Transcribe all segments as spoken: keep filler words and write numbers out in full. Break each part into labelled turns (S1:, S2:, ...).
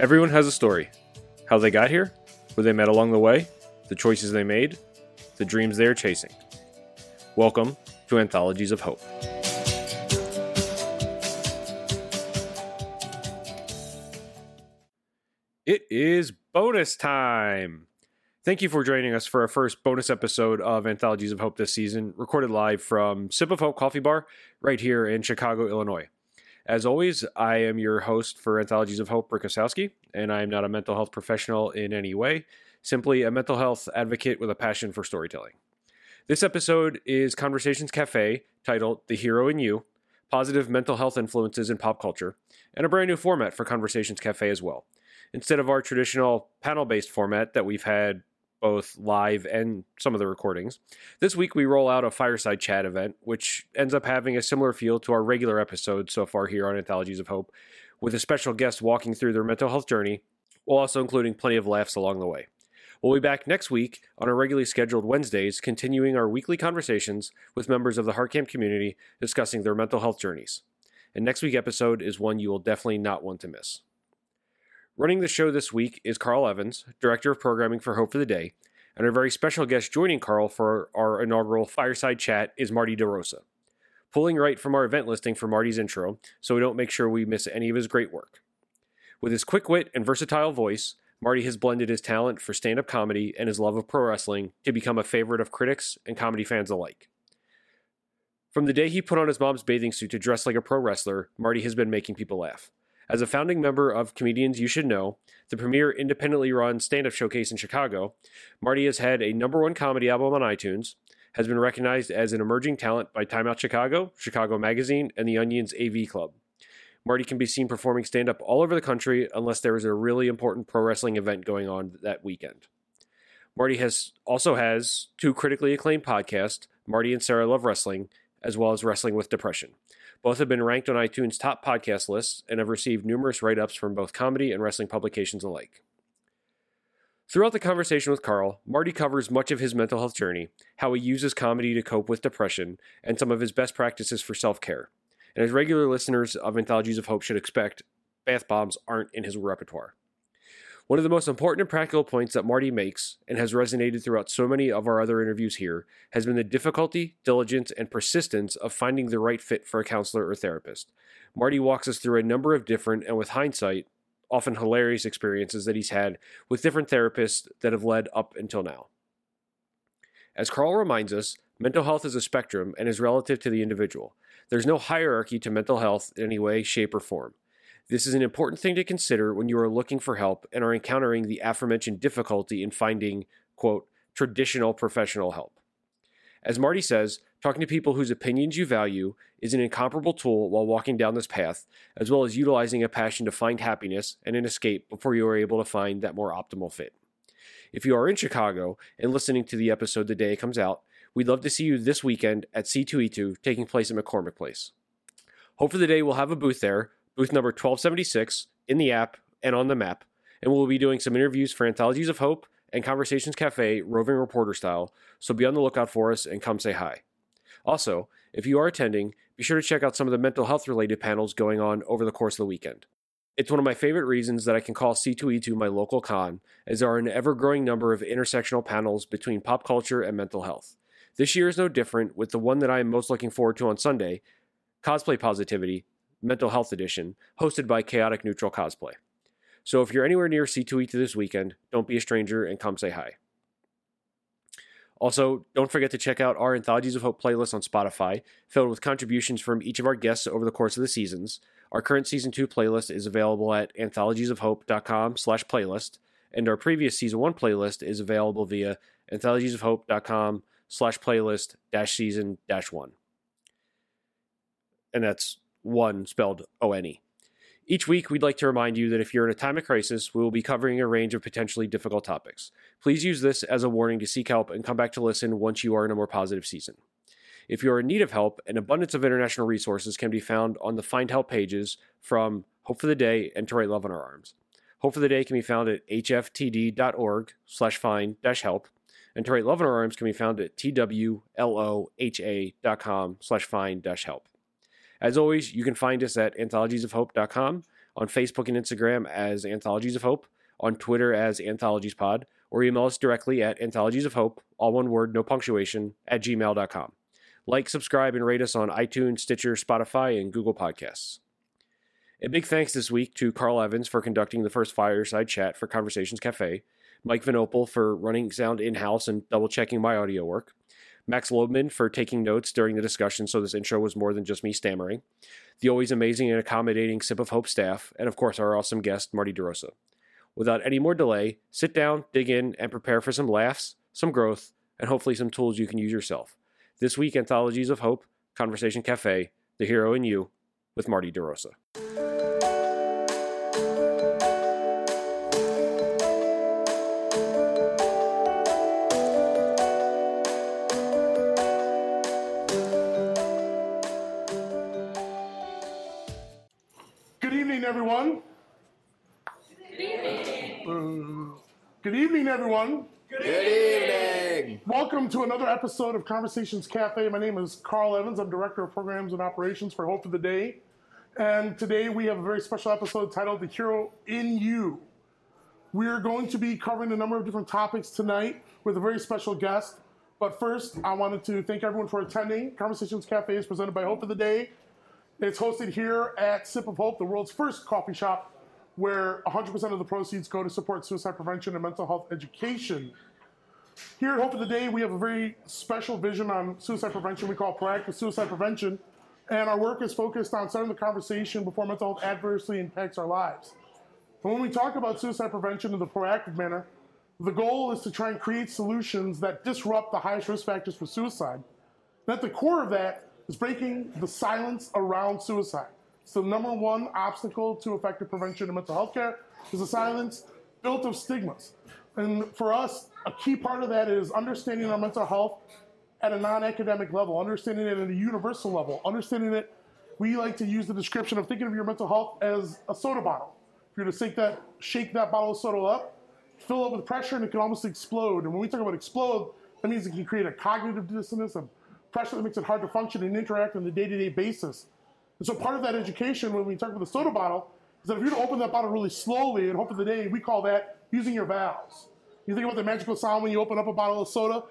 S1: Everyone has a story. How they got here, who they met along the way, the choices they made, the dreams they are chasing. Welcome to Anthologies of Hope. It is bonus time! Thank you for joining us for our first bonus episode of Anthologies of Hope this season, recorded live from Sip of Hope Coffee Bar right here in Chicago, Illinois. As always, I am your host for Anthologies of Hope, Rick Osowski, and I am not a mental health professional in any way, simply a mental health advocate with a passion for storytelling. This episode is Conversations Cafe, titled The Hero in You, Positive Mental Health Influences in Pop Culture, and a brand new format for Conversations Cafe as well. Instead of our traditional panel-based format that we've had both live and some of the recordings, this week we roll out a fireside chat event, which ends up having a similar feel to our regular episodes so far here on Anthologies of Hope, with a special guest walking through their mental health journey, while also including plenty of laughs along the way. We'll be back next week on our regularly scheduled Wednesdays, continuing our weekly conversations with members of the HeartCamp community discussing their mental health journeys. And next week's episode is one you will definitely not want to miss. Running the show this week is Carl Evans, Director of Programming for Hope for the Day, and our very special guest joining Carl for our inaugural Fireside Chat is Marty DeRosa. Pulling right from our event listing for Marty's intro, so we don't make sure we miss any of his great work. With his quick wit and versatile voice, Marty has blended his talent for stand-up comedy and his love of pro wrestling to become a favorite of critics and comedy fans alike. From the day he put on his mom's bathing suit to dress like a pro wrestler, Marty has been making people laugh. As a founding member of Comedians You Should Know, the premier independently run stand-up showcase in Chicago, Marty has had a number one comedy album on iTunes, has been recognized as an emerging talent by Time Out Chicago, Chicago Magazine, and The Onion's A V Club. Marty can be seen performing stand-up all over the country unless there is a really important pro wrestling event going on that weekend. Marty has also has two critically acclaimed podcasts, Marty and Sarah Love Wrestling, as well as Wrestling with Depression. Both have been ranked on iTunes' top podcast lists and have received numerous write-ups from both comedy and wrestling publications alike. Throughout the conversation with Carl, Marty covers much of his mental health journey, how he uses comedy to cope with depression, and some of his best practices for self-care. And as regular listeners of Anthologies of Hope should expect, bath bombs aren't in his repertoire. One of the most important and practical points that Marty makes, and has resonated throughout so many of our other interviews here, has been the difficulty, diligence, and persistence of finding the right fit for a counselor or therapist. Marty walks us through a number of different, and with hindsight, often hilarious experiences that he's had with different therapists that have led up until now. As Carl reminds us, mental health is a spectrum and is relative to the individual. There's no hierarchy to mental health in any way, shape, or form. This is an important thing to consider when you are looking for help and are encountering the aforementioned difficulty in finding, quote, traditional professional help. As Marty says, talking to people whose opinions you value is an incomparable tool while walking down this path, as well as utilizing a passion to find happiness and an escape before you are able to find that more optimal fit. If you are in Chicago and listening to the episode the day it comes out, we'd love to see you this weekend at C two E two taking place at McCormick Place. Hope for the Day will have a booth there, booth number twelve seventy-six, in the app and on the map, and we'll be doing some interviews for Anthologies of Hope and Conversations Cafe roving reporter style, so be on the lookout for us and come say hi. Also, if you are attending, be sure to check out some of the mental health related panels going on over the course of the weekend. It's one of my favorite reasons that I can call C two E two my local con, as there are an ever-growing number of intersectional panels between pop culture and mental health. This year is no different, with the one that I am most looking forward to on Sunday, Cosplay Positivity, Mental Health Edition, hosted by Chaotic Neutral Cosplay. So if you're anywhere near C two E two this weekend, don't be a stranger and come say hi. Also, don't forget to check out our Anthologies of Hope playlist on Spotify, filled with contributions from each of our guests over the course of the seasons. Our current Season two playlist is available at anthologiesofhope.com slash playlist, and our previous Season one playlist is available via anthologiesofhope.com slash playlist dash season dash one. And that's one spelled O N E. Each week, we'd like to remind you that if you're in a time of crisis, we will be covering a range of potentially difficult topics. Please use this as a warning to seek help and come back to listen once you are in a more positive season. If you are in need of help, an abundance of international resources can be found on the Find Help pages from Hope for the Day and To Write Love on Our Arms. Hope for the Day can be found at hftd.org slash find dash help, and To Write Love on Our Arms can be found at twloha.com slash find dash help. As always, you can find us at anthologiesofhope dot com on Facebook and Instagram as Anthologies of Hope, on Twitter as Anthologies Pod, or email us directly at Anthologies of Hope, all one word, no punctuation, at gmail dot com. Like, subscribe, and rate us on iTunes, Stitcher, Spotify, and Google Podcasts. A big thanks this week to Carl Evans for conducting the first fireside chat for Conversations Cafe, Mike Van Opel for running sound in-house and double-checking my audio work, Max Lobman for taking notes during the discussion so this intro was more than just me stammering, the always amazing and accommodating Sip of Hope staff, and of course our awesome guest, Marty DeRosa. Without any more delay, sit down, dig in, and prepare for some laughs, some growth, and hopefully some tools you can use yourself. This week, Anthologies of Hope, Conversation Cafe, The Hero in You, with Marty DeRosa.
S2: Good evening, everyone. Good evening. Uh, good evening, everyone.
S3: Good evening.
S2: Welcome to another episode of Conversations Cafe. My name is Carl Evans. I'm Director of Programs and Operations for Hope of the Day. And today we have a very special episode titled The Hero in You. We're going to be covering a number of different topics tonight with a very special guest. But first, I wanted to thank everyone for attending. Conversations Cafe is presented by Hope of the Day. It's hosted here at Sip of Hope, the world's first coffee shop, where one hundred percent of the proceeds go to support suicide prevention and mental health education. Here at Hope of the Day, we have a very special vision on suicide prevention we call proactive suicide prevention, and our work is focused on starting the conversation before mental health adversely impacts our lives. And when we talk about suicide prevention in the proactive manner, the goal is to try and create solutions that disrupt the highest risk factors for suicide. And at the core of that is breaking the silence around suicide. So the number one obstacle to effective prevention in mental health care is a silence built of stigmas. And for us, a key part of that is understanding our mental health at a non-academic level, understanding it at a universal level, understanding it, we like to use the description of thinking of your mental health as a soda bottle. If you're to shake that, shake that bottle of soda up, fill it with pressure, and it can almost explode. And when we talk about explode, that means it can create a cognitive dissonance, a pressure that makes it hard to function and interact on a day-to-day basis. And so part of that education when we talk about the soda bottle is that if you were to open that bottle really slowly and Hope of the Day, we call that using your valves. You think about the magical sound when you open up a bottle of soda,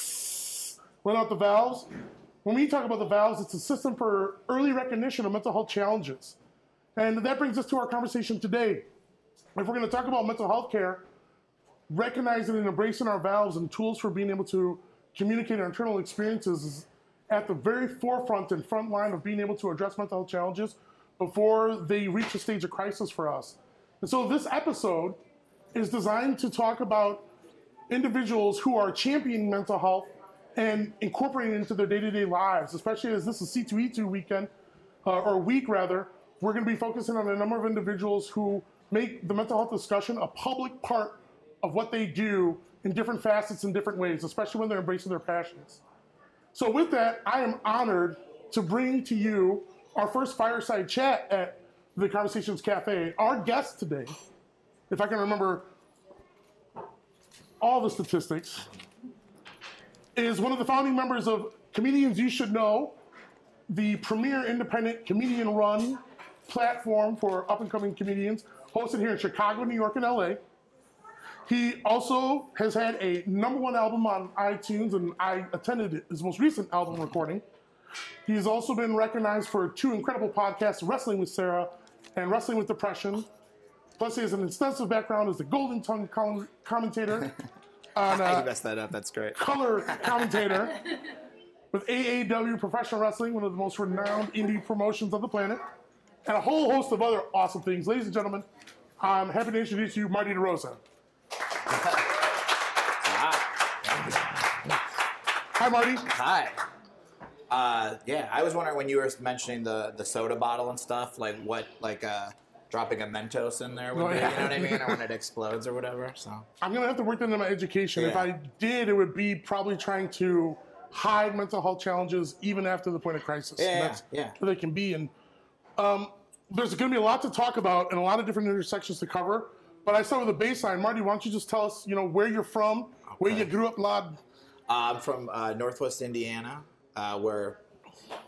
S2: let out the valves. When we talk about the valves, it's a system for early recognition of mental health challenges. And that brings us to our conversation today. If we're going to talk about mental health care, recognizing and embracing our valves and tools for being able to communicate our internal experiences is at the very forefront and front line of being able to address mental health challenges before they reach a stage of crisis for us. And so this episode is designed to talk about individuals who are championing mental health and incorporating it into their day-to-day lives, especially as this is C two E two weekend, uh, or week rather. We're going to be focusing on a number of individuals who make the mental health discussion a public part of what they do in different facets in different ways, especially when they're embracing their passions. So with that, I am honored to bring to you our first fireside chat at the Conversations Cafe. Our guest today, if I can remember all the statistics, is one of the founding members of Comedians You Should Know, the premier independent comedian-run platform for up-and-coming comedians, hosted here in Chicago, New York, and L A. He also has had a number one album on iTunes, and I attended his most recent album recording. He's also been recognized for two incredible podcasts, Wrestling with Sarah and Wrestling with Depression. Plus, he has an extensive background as a Golden Tongue com- commentator. on, uh,
S3: you messed that up, that's great.
S2: Color commentator with A A W Professional Wrestling, one of the most renowned indie promotions on the planet, and a whole host of other awesome things. Ladies and gentlemen, I'm happy to introduce you, Marty DeRosa. Hi, Marty.
S3: Hi. Uh, yeah, I was wondering when you were mentioning the, the soda bottle and stuff, like what, like uh, dropping a Mentos in there would
S2: Oh,
S3: be,
S2: yeah.
S3: you know what I mean? Or when it explodes or whatever, so.
S2: I'm going to have to work that into my education. If
S3: Yeah.
S2: I did, it would be probably trying to hide mental health challenges even after the point of crisis.
S3: Yeah,
S2: And that's
S3: yeah.
S2: where they can be. And um, there's going to be a lot to talk about and a lot of different intersections to cover. But I start with a baseline. Marty, why don't you just tell us, you know, where you're from, where you grew up, lad?
S3: Uh, I'm from uh, Northwest Indiana, uh, where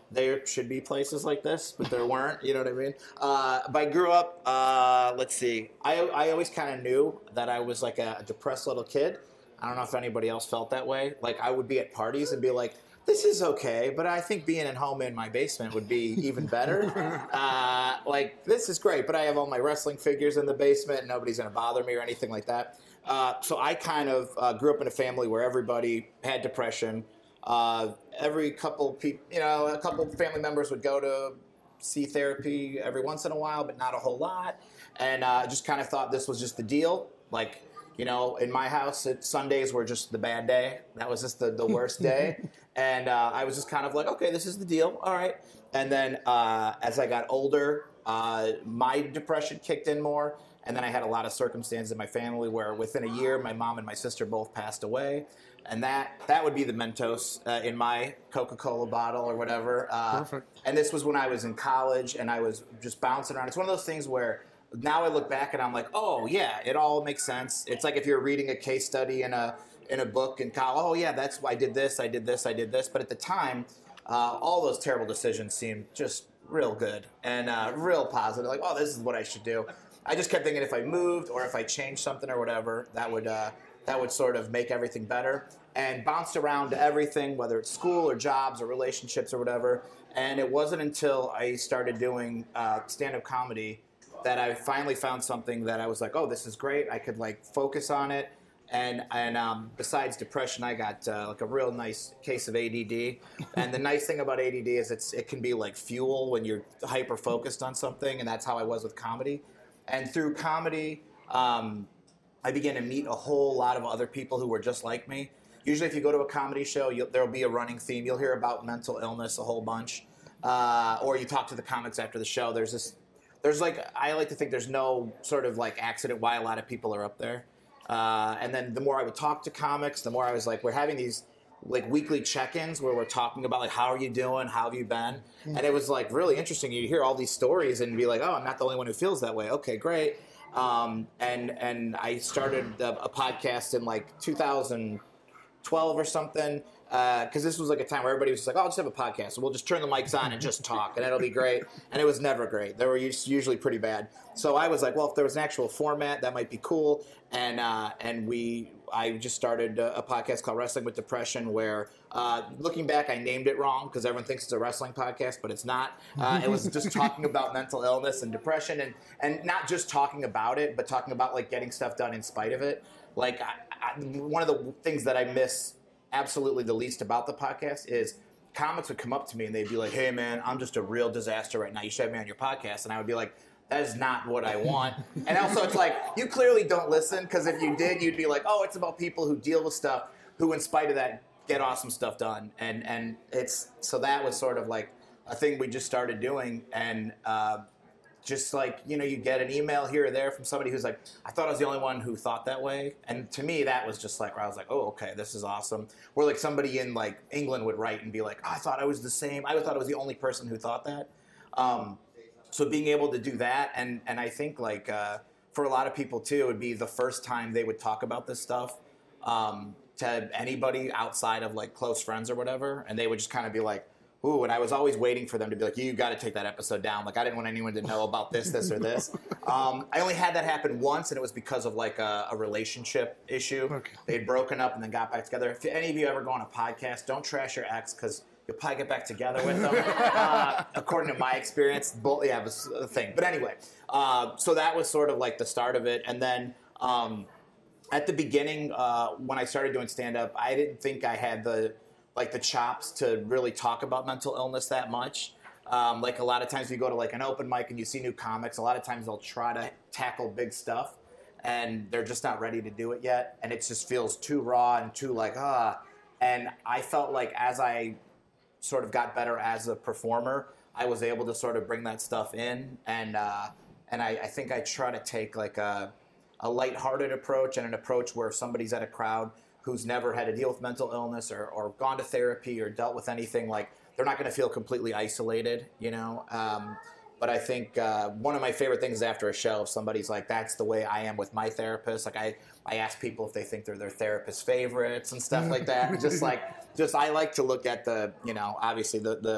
S3: there should be places like this, but there weren't. You know what I mean? Uh, but I grew up. Uh, let's see. I I always kind of knew that I was like a, a depressed little kid. I don't know if anybody else felt that way. Like I would be at parties and be like, "This is okay," but I think being at home in my basement would be even better. uh, like this is great, but I have all my wrestling figures in the basement. And nobody's gonna bother me or anything like that. Uh, so I kind of uh, grew up in a family where everybody had depression. Uh, every couple people, you know, a couple family members would go to see therapy every once in a while, but not a whole lot. And I uh, just kind of thought this was just the deal. Like, you know, in my house, it, Sundays were just the bad day. That was just the, the worst day. And uh, I was just kind of like, okay, this is the deal. All right. And then uh, as I got older, uh, my depression kicked in more. And then I had a lot of circumstances in my family where within a year, my mom and my sister both passed away. And that that would be the Mentos uh, in my Coca-Cola bottle or whatever. Uh,
S2: Perfect.
S3: And this was when I was in college and I was just bouncing around. It's one of those things where now I look back and I'm like, oh, yeah, it all makes sense. It's like if you're reading a case study in a in a book in college, oh, yeah, that's why I did this, I did this, I did this. But at the time, uh, all those terrible decisions seemed just real good and uh, real positive. Like, oh, this is what I should do. I just kept thinking if I moved or if I changed something or whatever, that would uh, that would sort of make everything better. And bounced around to everything, whether it's school or jobs or relationships or whatever. And it wasn't until I started doing uh, stand-up comedy that I finally found something that I was like, oh, this is great. I could like focus on it. And and um, besides depression, I got uh, like a real nice case of A D D. And the nice thing about A D D is it's it can be like fuel when you're hyper focused on something. And that's how I was with comedy. And through comedy, um, I began to meet a whole lot of other people who were just like me. Usually if you go to a comedy show, you'll, there'll be a running theme. You'll hear about mental illness a whole bunch. Uh, or you talk to the comics after the show. There's this, there's like, I like to think there's no sort of like accident why a lot of people are up there. Uh, and then the more I would talk to comics, the more I was like, we're having these like weekly check-ins where we're talking about like, how are you doing? How have you been? Mm-hmm. And it was like really interesting. You hear all these stories and be like, oh, I'm not the only one who feels that way. Okay, great. Um, and, and I started a, a podcast in like two thousand twelve or something, because uh, this was like a time where everybody was just like, oh, I'll just have a podcast. So we'll just turn the mics on and just talk, and it'll be great. And it was never great. They were usually pretty bad. So I was like, well, if there was an actual format, that might be cool. And uh, and we, I just started a, a podcast called Wrestling with Depression, where uh, looking back, I named it wrong because everyone thinks it's a wrestling podcast, but it's not. Uh, it was just talking about mental illness and depression, and, and not just talking about it, but talking about like getting stuff done in spite of it. Like I, I, one of the things that I miss absolutely the least about the podcast is comics would come up to me and they'd be like, hey man, I'm just a real disaster right now. You should have me on your podcast. And I would be like, that is not what I want. And also it's like, you clearly don't listen, because if you did, you'd be like, oh, it's about people who deal with stuff who in spite of that get awesome stuff done. And and it's, so that was sort of like a thing we just started doing. And uh, just like, you know, you get an email here or there from somebody who's like, I thought I was the only one who thought that way. And to me, that was just like, where I was like, oh, okay, this is awesome. Where like somebody in like England would write and be like, oh, I thought I was the same. I thought I was the only person who thought that. Um, so being able to do that, and, and I think like uh, for a lot of people too, it would be the first time they would talk about this stuff um, to anybody outside of like close friends or whatever. And they would just kind of be like, ooh, and I was always waiting for them to be like, you got to take that episode down. Like, I didn't want anyone to know about this, this, or this. Um, I only had that happen once, and it was because of, like, a, a relationship issue. Okay. They'd broken up and then got back together. If any of you ever go on a podcast, don't trash your ex, because you'll probably get back together with them. uh, according to my experience, both, yeah, it was a thing. But anyway, uh, so that was sort of, like, the start of it. And then um, at the beginning, uh, when I started doing stand-up, I didn't think I had the... like the chops to really talk about mental illness that much. Um, like a lot of times you go to like an open mic and you see new comics, a lot of times they'll try to tackle big stuff and they're just not ready to do it yet. And it just feels too raw and too like, ah. And I felt like as I sort of got better as a performer, I was able to sort of bring that stuff in. And uh, and I, I think I try to take like a, a lighthearted approach and an approach where if somebody's at a crowd who's never had to deal with mental illness or, or gone to therapy or dealt with anything, like they're not going to feel completely isolated, you know? Um, but I think uh, one of my favorite things after a show, if somebody's like, that's the way I am with my therapist. Like I, I ask people if they think they're their therapist favorites and stuff like that. Just like, just I like to look at the, you know, obviously the, the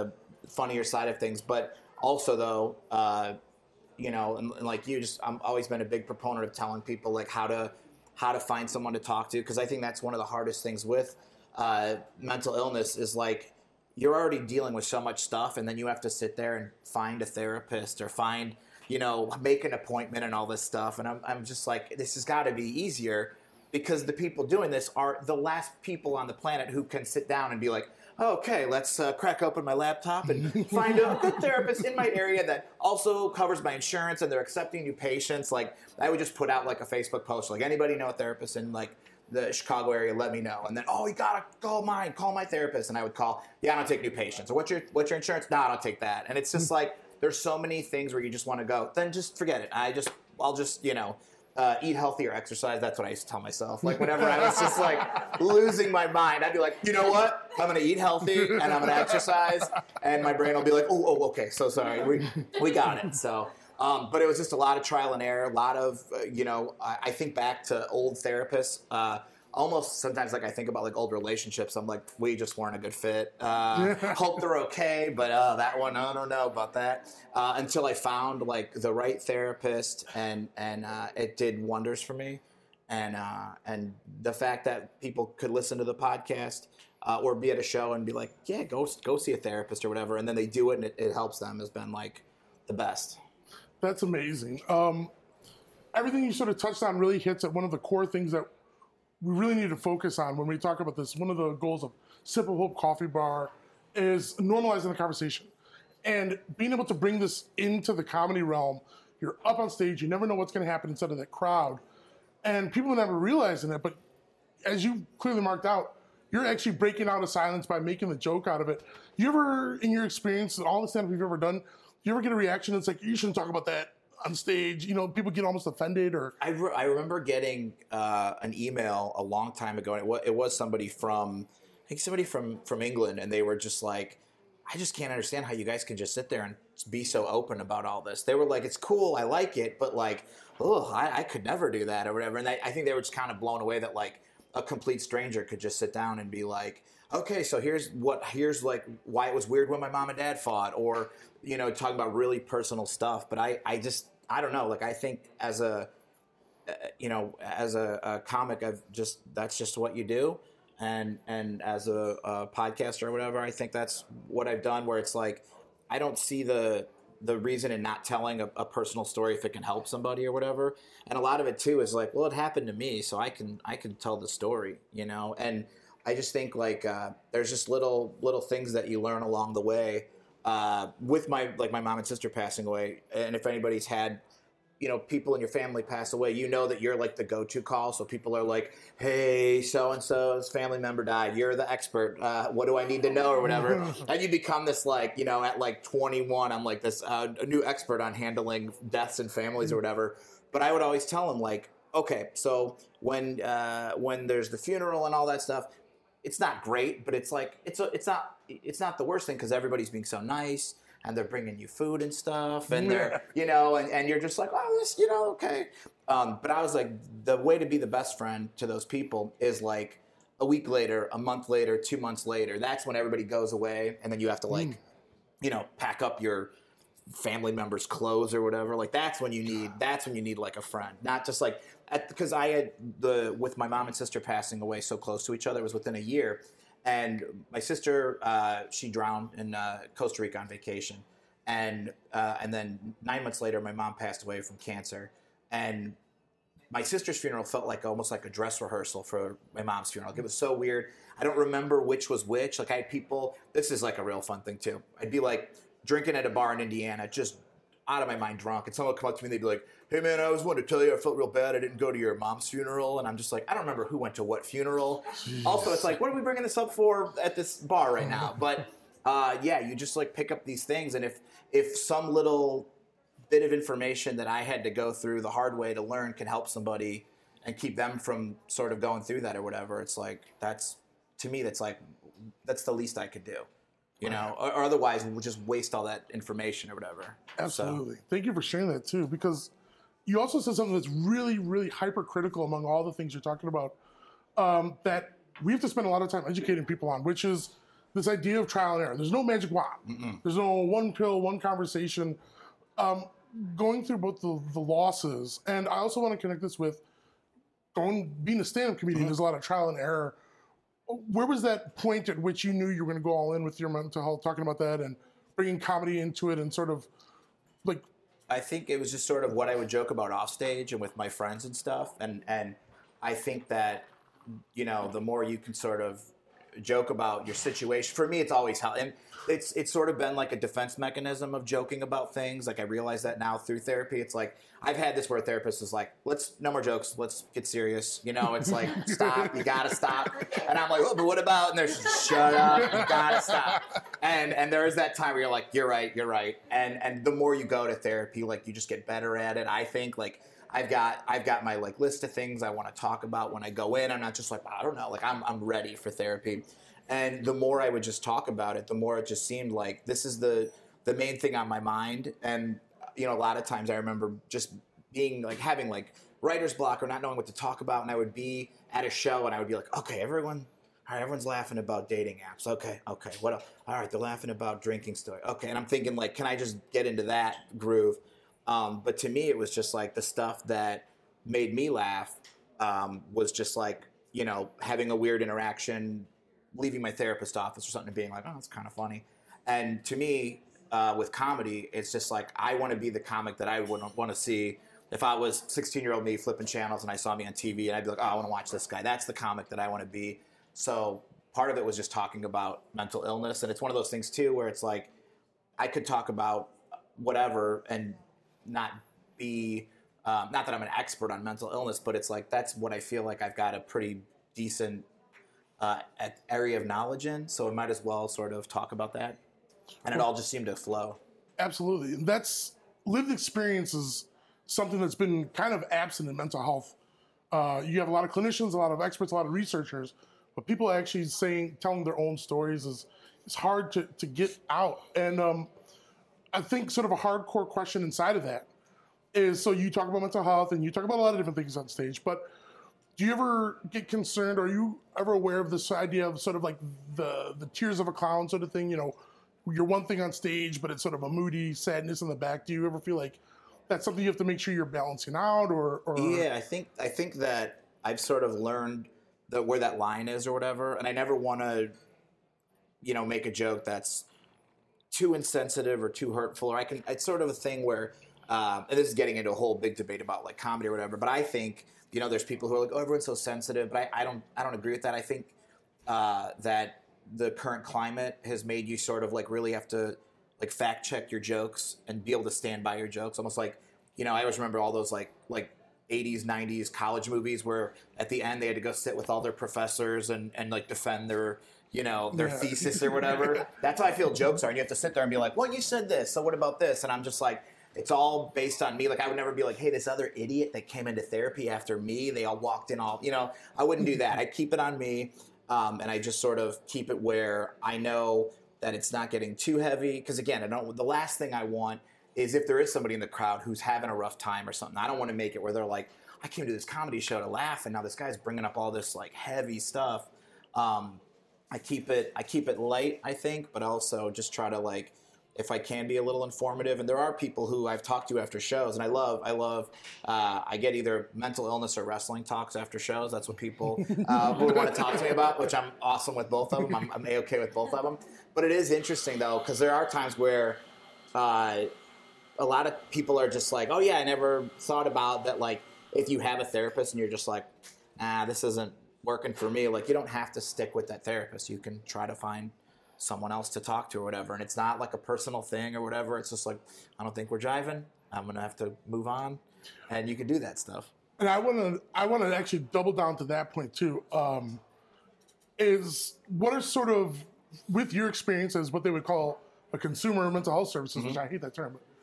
S3: funnier side of things. But also though, uh, you know, and, and like you, just I'm always been a big proponent of telling people like how to how to find someone to talk to, because I think that's one of the hardest things with uh, mental illness is like you're already dealing with so much stuff, and then you have to sit there and find a therapist or find, you know, make an appointment and all this stuff. And I'm I'm just like, this has got to be easier, because the people doing this are the last people on the planet who can sit down and be like, okay, let's uh, crack open my laptop and find a good therapist in my area that also covers my insurance and they're accepting new patients. Like, I would just put out like a Facebook post, like, anybody know a therapist in like the Chicago area, let me know. And then, oh, you gotta call mine, call my therapist. And I would call, yeah, I don't take new patients. Or what's your what's your insurance? No, I don't take that. And it's just like, there's so many things where you just want to go, then just forget it. I just, I'll just, you know, Uh, eat healthy or exercise. That's what I used to tell myself. Like whenever I was just like losing my mind, I'd be like, you know what? I'm going to eat healthy and I'm going to exercise. And my brain will be like, oh, oh, okay. So sorry. We, we got it. So, um, but it was just a lot of trial and error. A lot of, uh, you know, I, I think back to old therapists, uh, almost sometimes like I think about like old relationships. I'm like, we just weren't a good fit. Uh, hope they're okay, but uh, that one, I don't know about that. Uh, until I found like the right therapist, and and uh, it did wonders for me. And uh, and the fact that people could listen to the podcast uh, or be at a show and be like, yeah, go go see a therapist or whatever, and then they do it and it, it helps them, has been like the best.
S2: That's amazing. Um, everything you sort of touched on really hits at one of the core things that we really need to focus on when we talk about this. One of the goals of Sip of Hope Coffee Bar is normalizing the conversation and being able to bring this into the comedy realm. You're up on stage, you never know what's going to happen inside of that crowd, and people never realizing it. But as you clearly marked out, you're actually breaking out of silence by making the joke out of it. You ever, in your experience, all the stand-up you've ever done, you ever get a reaction that's like, you shouldn't talk about that on stage? You know, people get almost offended, or
S3: I, re- I remember getting uh, an email a long time ago, and it was, it was somebody from, I think somebody from, from England, and they were just like, I just can't understand how you guys can just sit there and be so open about all this. They were like, it's cool, I like it, but like, oh, I, I could never do that or whatever. And I, I think they were just kind of blown away that like a complete stranger could just sit down and be like, okay, so here's what, here's like why it was weird when my mom and dad fought, or, you know, talking about really personal stuff. But I, I just, I don't know. Like, I think as a, uh, you know, as a, a comic, I've just, that's just what you do. And, and as a, a podcaster or whatever, I think that's what I've done, where it's like, I don't see the, the reason in not telling a, a personal story if it can help somebody or whatever. And a lot of it too is like, well, it happened to me, so I can, I can tell the story, you know? And I just think like, uh, there's just little, little things that you learn along the way. Uh, with my, like my mom and sister passing away, and if anybody's had, you know, people in your family pass away, you know that you're like the go-to call. So people are like, hey, so-and-so's family member died. You're the expert. Uh, what do I need to know or whatever? And you become this like, you know, at like twenty-one, I'm like this uh, a new expert on handling deaths and families or whatever. But I would always tell them like, okay, so when uh, when there's the funeral and all that stuff, it's not great, but it's like, it's a, it's not, it's not the worst thing, because everybody's being so nice and they're bringing you food and stuff, and they're, you know, and, and you're just like, oh, this, you know, okay. Um, but I was like, the way to be the best friend to those people is like a week later, a month later, two months later. That's when everybody goes away, and then you have to like, mm. you know, pack up your family members' clothes or whatever. Like that's when you need, that's when you need like a friend, not just like, because I had the, with my mom and sister passing away so close to each other, it was within a year. And my sister, uh, she drowned in uh, Costa Rica on vacation. And uh, and then nine months later, my mom passed away from cancer. And my sister's funeral felt like almost like a dress rehearsal for my mom's funeral. Like, it was so weird. I don't remember which was which. Like I had people, this is like a real fun thing too. I'd be like drinking at a bar in Indiana, just out of my mind drunk. And someone would come up to me and they'd be like, hey man, I was wanting to tell you I felt real bad I didn't go to your mom's funeral. And I'm just like, I don't remember who went to what funeral. Jeez. Also, it's like, what are we bringing this up for at this bar right now? But uh, yeah, you just like pick up these things. And if if some little bit of information that I had to go through the hard way to learn can help somebody and keep them from sort of going through that or whatever, it's like, that's, to me, that's like, that's the least I could do. You know, or, or otherwise we'll just waste all that information or whatever.
S2: Absolutely. So. Thank you for sharing that too, because you also said something that's really, really hypercritical among all the things you're talking about, um, that we have to spend a lot of time educating people on, which is this idea of trial and error. There's no magic wand.
S3: Mm-mm.
S2: There's no one pill, one conversation. Um, going through both the, the losses, and I also want to connect this with going being a stand-up comedian. Mm-hmm. There's a lot of trial and error. Where was that point at which you knew you were going to go all in with your mental health, talking about that and bringing comedy into it and sort of like...
S3: I think it was just sort of what I would joke about off stage and with my friends and stuff. And, and I think that, you know, the more you can sort of joke about your situation, for me, it's always how, and it's, it's sort of been like a defense mechanism of joking about things. Like I realize that now through therapy. It's like, I've had this where a therapist is like, let's, no more jokes. Let's get serious. You know, it's like, stop, you gotta stop. And I'm like, oh, but what about, and there's, shut up, you gotta stop. And, and there is that time where you're like, you're right, you're right. And, and the more you go to therapy, like you just get better at it. I think like, I've got, I've got my like list of things I want to talk about when I go in. I'm not just like, I don't know, like I'm, I'm ready for therapy. And the more I would just talk about it, the more it just seemed like this is the, the main thing on my mind. And, you know, a lot of times I remember just being like having like writer's block or not knowing what to talk about. And I would be at a show and I would be like, okay, everyone, all right, everyone's laughing about dating apps. Okay, okay, what else? All right, they're laughing about drinking story. Okay, and I'm thinking like, can I just get into that groove? Um, but to me, it was just like the stuff that made me laugh um, was just like, you know, having a weird interaction, leaving my therapist office or something and being like, oh, that's kind of funny. And to me, uh, with comedy, it's just like I want to be the comic that I would want to see if I was sixteen-year-old me flipping channels and I saw me on T V and I'd be like, oh, I want to watch this guy. That's the comic that I want to be. So part of it was just talking about mental illness. And it's one of those things, too, where it's like I could talk about whatever and not be um, – not that I'm an expert on mental illness, but it's like that's what I feel like I've got a pretty decent uh, area of knowledge in. So I might as well sort of talk about that. And it all just seemed to flow. Absolutely.
S2: And that's – lived experience is something that's been kind of absent in mental health. Uh, you have a lot of clinicians, a lot of experts, a lot of researchers, but people actually saying, telling their own stories is it's hard to, to get out. And um, I think sort of a hardcore question inside of that is, so you talk about mental health and you talk about a lot of different things on stage, but do you ever get concerned, or are you ever aware of this idea of sort of like the, the tears of a clown sort of thing? You know, you're one thing on stage, but it's sort of a moody sadness in the back. Do you ever feel like that's something you have to make sure you're balancing out, or, or...
S3: Yeah, I think I think that I've sort of learned that where that line is or whatever, and I never want to, you know, make a joke that's too insensitive or too hurtful, or I can. It's sort of a thing where, uh, and this is getting into a whole big debate about like comedy or whatever. But I think, you know, there's people who are like, oh, everyone's so sensitive, but I, I don't I don't agree with that. I think uh, that the current climate has made you sort of like really have to like fact check your jokes and be able to stand by your jokes. Almost like, you know, I always remember all those like like eighties, nineties college movies where at the end they had to go sit with all their professors and, and like defend their, you know, their yeah. thesis or whatever. That's how I feel jokes are. And you have to sit there and be like, well, you said this, so what about this? And I'm just like, it's all based on me. Like I would never be like, hey, this other idiot that came into therapy after me, they all walked in all, you know, I wouldn't do that. I keep it on me. Um, and I just sort of keep it where I know that it's not getting too heavy. Because again, I don't. The last thing I want is if there is somebody in the crowd who's having a rough time or something. I don't want to make it where they're like, I came to this comedy show to laugh, and now this guy's bringing up all this like heavy stuff. Um, I keep it. I keep it light, I think, but also just try to like, if I can be a little informative. And there are people who I've talked to after shows, and I love. I love. Uh, I get either mental illness or wrestling talks after shows. That's what people uh, who want to talk to me about, which I'm awesome with both of them. I'm, I'm A-okay with both of them. But it is interesting, though, because there are times where uh, a lot of people are just like, oh, yeah, I never thought about that. Like, if you have a therapist and you're just like, ah, this isn't working for me, like, you don't have to stick with that therapist. You can try to find someone else to talk to or whatever. And it's not like a personal thing or whatever. It's just like, I don't think we're jiving. I'm going to have to move on. And you can do that stuff.
S2: And I want to I want to actually double down to that point, too. Um, is what are sort of, with your experience as what they would call a consumer mental health services, mm-hmm. which I hate that term. But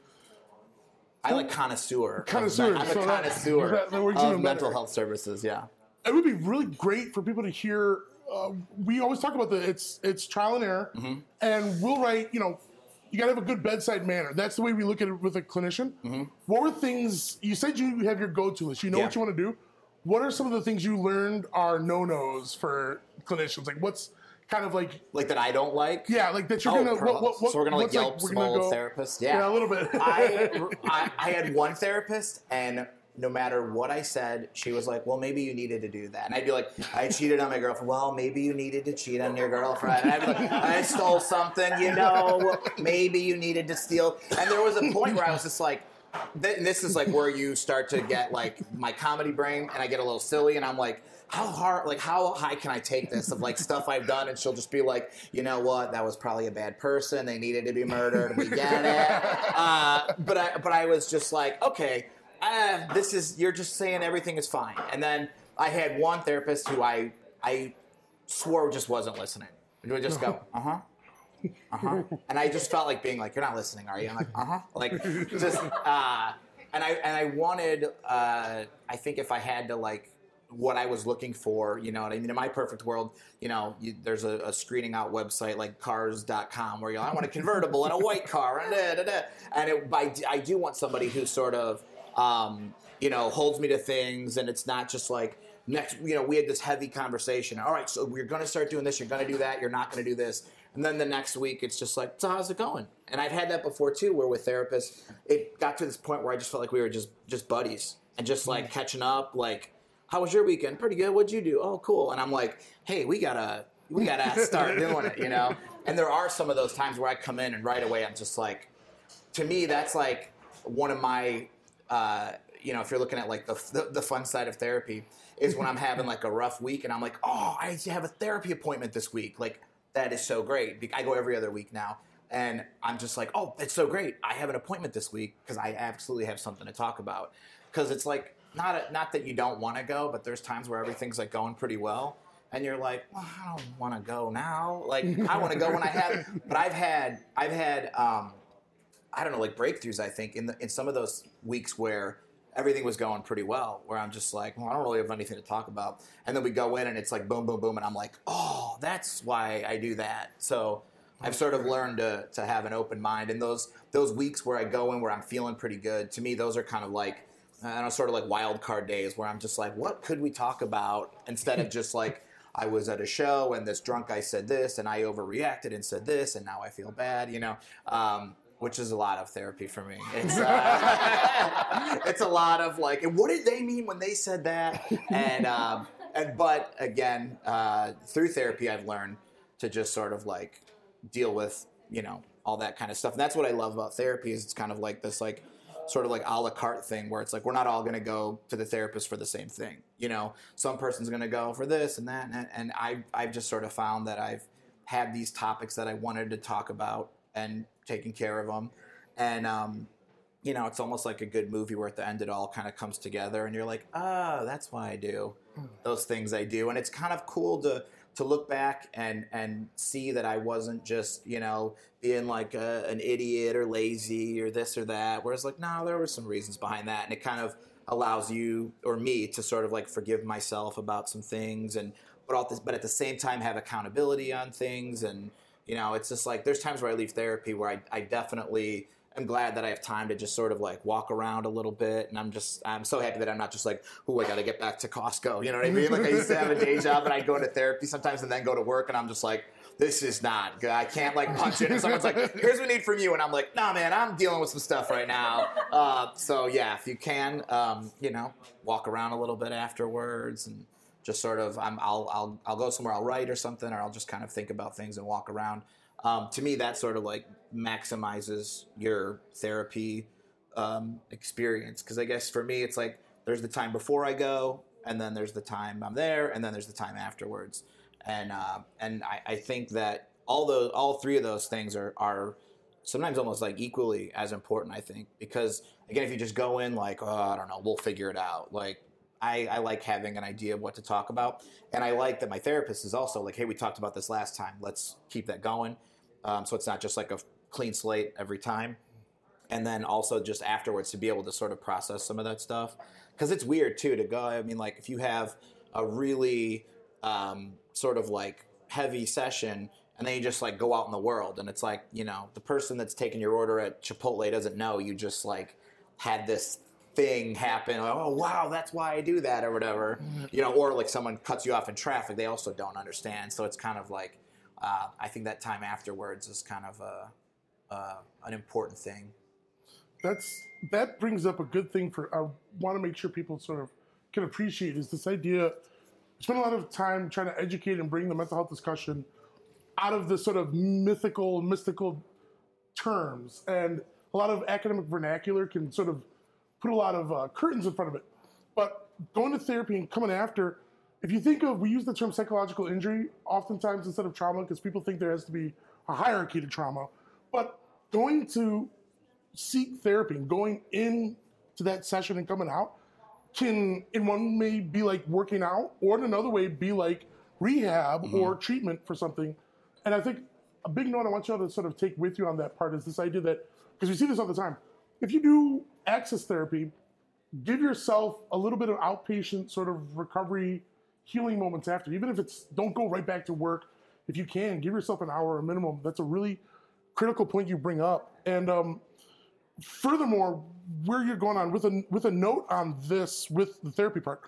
S3: I like connoisseur.
S2: Connoisseur.
S3: I'm a
S2: so
S3: connoisseur
S2: that, that, that
S3: of mental health services, yeah.
S2: It would be really great for people to hear. Uh, we always talk about the it's it's trial and error, mm-hmm. and we'll write, you know, you got to have a good bedside manner. That's the way we look at it with a clinician. Mm-hmm. What were things, you said you have your go-to list. You know yeah. what you want to do. What are some of the things you learned are no-nos for clinicians? Like what's kind of like
S3: like that I don't like.
S2: Yeah, like that you're
S3: oh,
S2: gonna. What, what, what,
S3: so we're gonna like
S2: what's
S3: Yelp
S2: like, we're
S3: some
S2: gonna
S3: old
S2: go,
S3: therapist. Yeah,
S2: yeah, a little bit.
S3: I, I I had one therapist, and no matter what I said, she was like, "Well, maybe you needed to do that," and I'd be like, "I cheated on my girlfriend." Well, maybe you needed to cheat on your girlfriend. And I'd be like, "I stole something, you know. Maybe you needed to steal." And there was a point where I was just like. And this is like where you start to get like my comedy brain, and I get a little silly, and I'm like, how hard, like how high can I take this of like stuff I've done? And she'll just be like, you know what, that was probably a bad person. They needed to be murdered. We get it. Uh, but I, but I was just like, okay, uh, this is you're just saying everything is fine. And then I had one therapist who I I swore just wasn't listening. He would just go, uh huh. Uh-huh. And I just felt like being like, you're not listening, are you? I'm like, uh-huh. Like, just, uh, and I, and I wanted, uh, I think if I had to like, what I was looking for, you know what I mean? In my perfect world, you know, you, there's a, a screening out website like cars dot com where you're like, I want a convertible and a white car, and da, da, da. And it, I, I do want somebody who sort of, um, you know, holds me to things, and it's not just like, next, you know, we had this heavy conversation. All right, so we're going to start doing this, you're going to do that, you're not going to do this. And then the next week, it's just like, so how's it going? And I've had that before, too, where with therapists, it got to this point where I just felt like we were just, just buddies and just, like, catching up. Like, how was your weekend? Pretty good. What'd you do? Oh, cool. And I'm like, hey, we got to we gotta start doing it, you know? And there are some of those times where I come in and right away I'm just like, to me, that's, like, one of my, uh, you know, if you're looking at, like, the, the, the fun side of therapy, is when I'm having, like, a rough week and I'm like, oh, I have a therapy appointment this week. Like, that is so great. I go every other week now, and I'm just like, oh, it's so great. I have an appointment this week because I absolutely have something to talk about. Because it's like, not a, not that you don't want to go, but there's times where everything's like going pretty well, and you're like, well, I don't want to go now. Like, I want to go when I have. But I've had, I've had, um, I don't know, like breakthroughs. I think in the, in some of those weeks where everything was going pretty well, where I'm just like, well, I don't really have anything to talk about. And then we go in and it's like boom, boom, boom. And I'm like, oh, that's why I do that. So I've sort of learned to to have an open mind. And those those weeks where I go in where I'm feeling pretty good, to me, those are kind of like, I don't know, sort of like wild card days where I'm just like, what could we talk about? Instead of just like, I was at a show and this drunk guy said this and I overreacted and said this and now I feel bad, you know. Um, Which is a lot of therapy for me. It's uh, it's a lot of like, what did they mean when they said that? And um, and but again, uh, through therapy, I've learned to just sort of like deal with, you know, all that kind of stuff. And that's what I love about therapy is it's kind of like this like sort of like a la carte thing where it's like we're not all going to go to the therapist for the same thing. You know, some person's going to go for this and that, and, and I I've just sort of found that I've had these topics that I wanted to talk about and taking care of them. And, um, you know, it's almost like a good movie where at the end it all kind of comes together and you're like, oh, that's why I do those things I do. And it's kind of cool to to look back and, and see that I wasn't just, you know, being like a, an idiot or lazy or this or that. Whereas like, no, there were some reasons behind that. And it kind of allows you or me to sort of like forgive myself about some things and but, all this, but at the same time have accountability on things. And, you know, it's just like there's times where I leave therapy where I, I definitely am glad that I have time to just sort of like walk around a little bit. And I'm just, I'm so happy that I'm not just like, oh, I got to get back to Costco. You know what I mean? Like I used to have a day job and I'd go into therapy sometimes and then go to work and I'm just like, this is not good. I can't like punch it. And someone's like, here's what we need from you. And I'm like, nah, man, I'm dealing with some stuff right now. Uh, so yeah, if you can, um, you know, walk around a little bit afterwards and just sort of, I'm, I'll, I'll, I'll go somewhere, I'll write or something, or I'll just kind of think about things and walk around. Um, to me, that sort of like maximizes your therapy um, experience. Because I guess for me, it's like there's the time before I go, and then there's the time I'm there, and then there's the time afterwards. And uh, and I, I think that all those, all three of those things are are sometimes almost like equally as important. I think because again, if you just go in like, oh, I don't know, we'll figure it out, like. I, I like having an idea of what to talk about. And I like that my therapist is also like, hey, we talked about this last time. Let's keep that going. Um, so it's not just like a clean slate every time. And then also just afterwards to be able to sort of process some of that stuff. Because it's weird, too, to go. I mean, like if you have a really um, sort of like heavy session and then you just like go out in the world. And it's like, you know, the person that's taking your order at Chipotle doesn't know you just like had this thing happen. Oh, wow, that's why I do that or whatever. You know, or like someone cuts you off in traffic. They also don't understand. So it's kind of like uh, I think that time afterwards is kind of a, uh, an important thing.
S2: That's that brings up a good thing for I want to make sure people sort of can appreciate is this idea. I spend a lot of time trying to educate and bring the mental health discussion out of the sort of mythical, mystical terms, and a lot of academic vernacular can sort of put a lot of uh, curtains in front of it. But going to therapy and coming after, if you think of, we use the term psychological injury oftentimes instead of trauma because people think there has to be a hierarchy to trauma. But going to seek therapy and going into that session and coming out can, in one way, be like working out, or in another way, be like rehab mm-hmm. or treatment for something. And I think a big note I want you all to sort of take with you on that part is this idea that, because we see this all the time, if you do access therapy, give yourself a little bit of outpatient sort of recovery, healing moments after. Even if it's, don't go right back to work. If you can, give yourself an hour or a minimum. That's a really critical point you bring up. And um, furthermore, where you're going on with a with a note on this with the therapy part.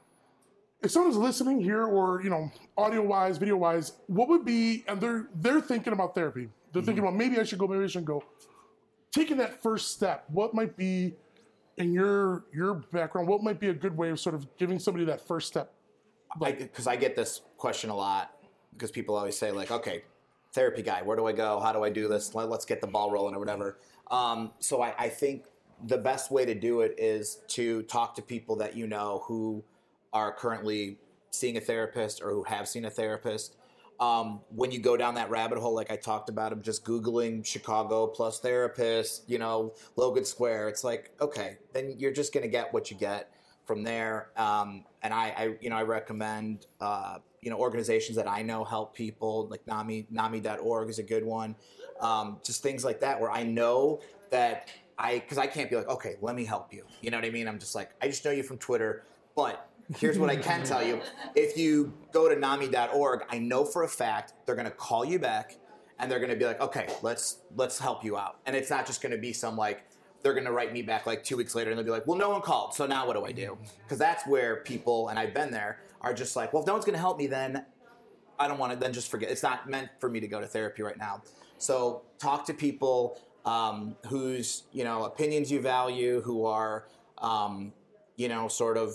S2: If someone's listening here, or you know, audio wise, video wise, what would be, and they're they're thinking about therapy. They're mm-hmm. thinking about maybe I should go, maybe I shouldn't go. Taking that first step, what might be in your your background? What might be a good way of sort of giving somebody that first step?
S3: Because I, I get this question a lot because people always say like, okay, therapy guy, where do I go? How do I do this? Let, let's get the ball rolling or whatever. Um, so I, I think the best way to do it is to talk to people that you know who are currently seeing a therapist or who have seen a therapist. Um, when you go down that rabbit hole, like I talked about, of just Googling Chicago plus therapist, you know, Logan Square, it's like, okay, then you're just going to get what you get from there. Um, and I, I, you know, I recommend, uh, you know, organizations that I know help people, like NAMI, NAMI dot org is a good one. Um, just things like that where I know that I, because I can't be like, okay, let me help you. You know what I mean? I'm just like, I just know you from Twitter, but here's what I can tell you. If you go to NAMI dot org, I know for a fact they're going to call you back and they're going to be like, okay, let's let's help you out. And it's not just going to be some like, they're going to write me back like two weeks later and they'll be like, well, no one called, so now what do I do? Because that's where people, and I've been there, are just like, well, if no one's going to help me, then I don't want to, then just forget. It's not meant for me to go to therapy right now. So talk to people um, whose, you know, opinions you value, who are, um, you know, sort of,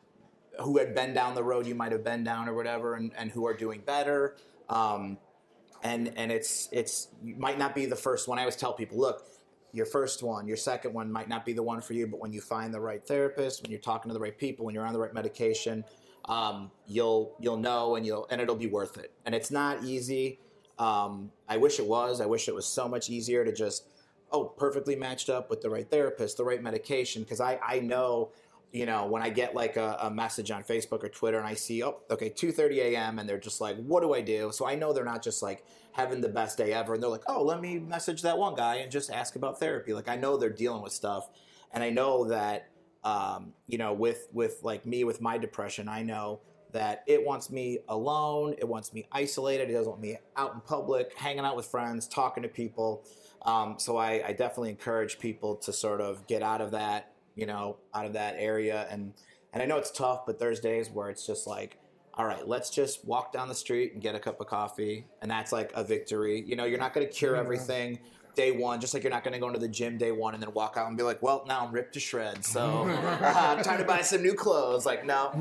S3: who had been down the road you might have been down or whatever, and, and who are doing better. Um, and and it's, it's you might not be the first one. I always tell people, look, your first one, your second one might not be the one for you, but when you find the right therapist, when you're talking to the right people, when you're on the right medication, um, you'll you'll know and you'll and it'll be worth it. And it's not easy. Um, I wish it was. I wish it was so much easier to just, oh, perfectly matched up with the right therapist, the right medication. Because I, I know, you know, when I get like a, a message on Facebook or Twitter and I see, oh, okay, two thirty a.m. and they're just like, what do I do? So I know they're not just like having the best day ever. And they're like, oh, let me message that one guy and just ask about therapy. Like I know they're dealing with stuff. And I know that, um, you know, with, with like me, with my depression, I know that it wants me alone. It wants me isolated. It doesn't want me out in public, hanging out with friends, talking to people. Um, so I, I definitely encourage people to sort of get out of that, you know, out of that area. And, and I know it's tough, but there's days where it's just like, all right, let's just walk down the street and get a cup of coffee. And that's like a victory. You know, you're not going to cure everything day one, just like you're not going to go into the gym day one and then walk out and be like, well, now I'm ripped to shreds. So uh, time to buy some new clothes. Like, no.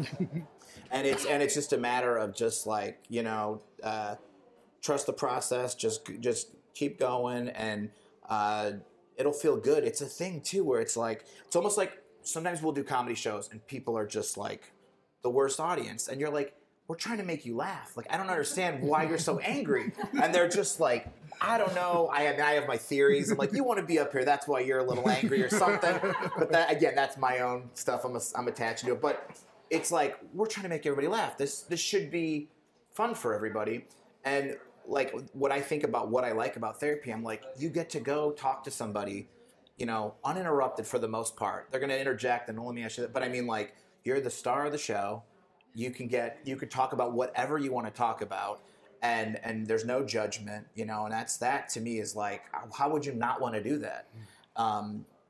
S3: And it's, and it's just a matter of just like, you know, uh, trust the process, just, just keep going, and uh, it'll feel good. It's a thing too, where it's like, it's almost like sometimes we'll do comedy shows and people are just like the worst audience. And you're like, we're trying to make you laugh. Like, I don't understand why you're so angry. And they're just like, I don't know. I have, I have my theories. I'm like, you want to be up here. That's why you're a little angry or something. But that, again, that's my own stuff. I'm, a, I'm attaching to it. But it's like, we're trying to make everybody laugh. This, this should be fun for everybody. And like what I think about what I like about therapy, I'm like, you get to go talk to somebody, you know, uninterrupted for the most part. They're going to interject and let me ask you that. But I mean, like, you're the star of the show. You can get, you could talk about whatever you want to talk about, and and there's no judgment, you know. And that's that to me is like, how would you not want to do that? Um,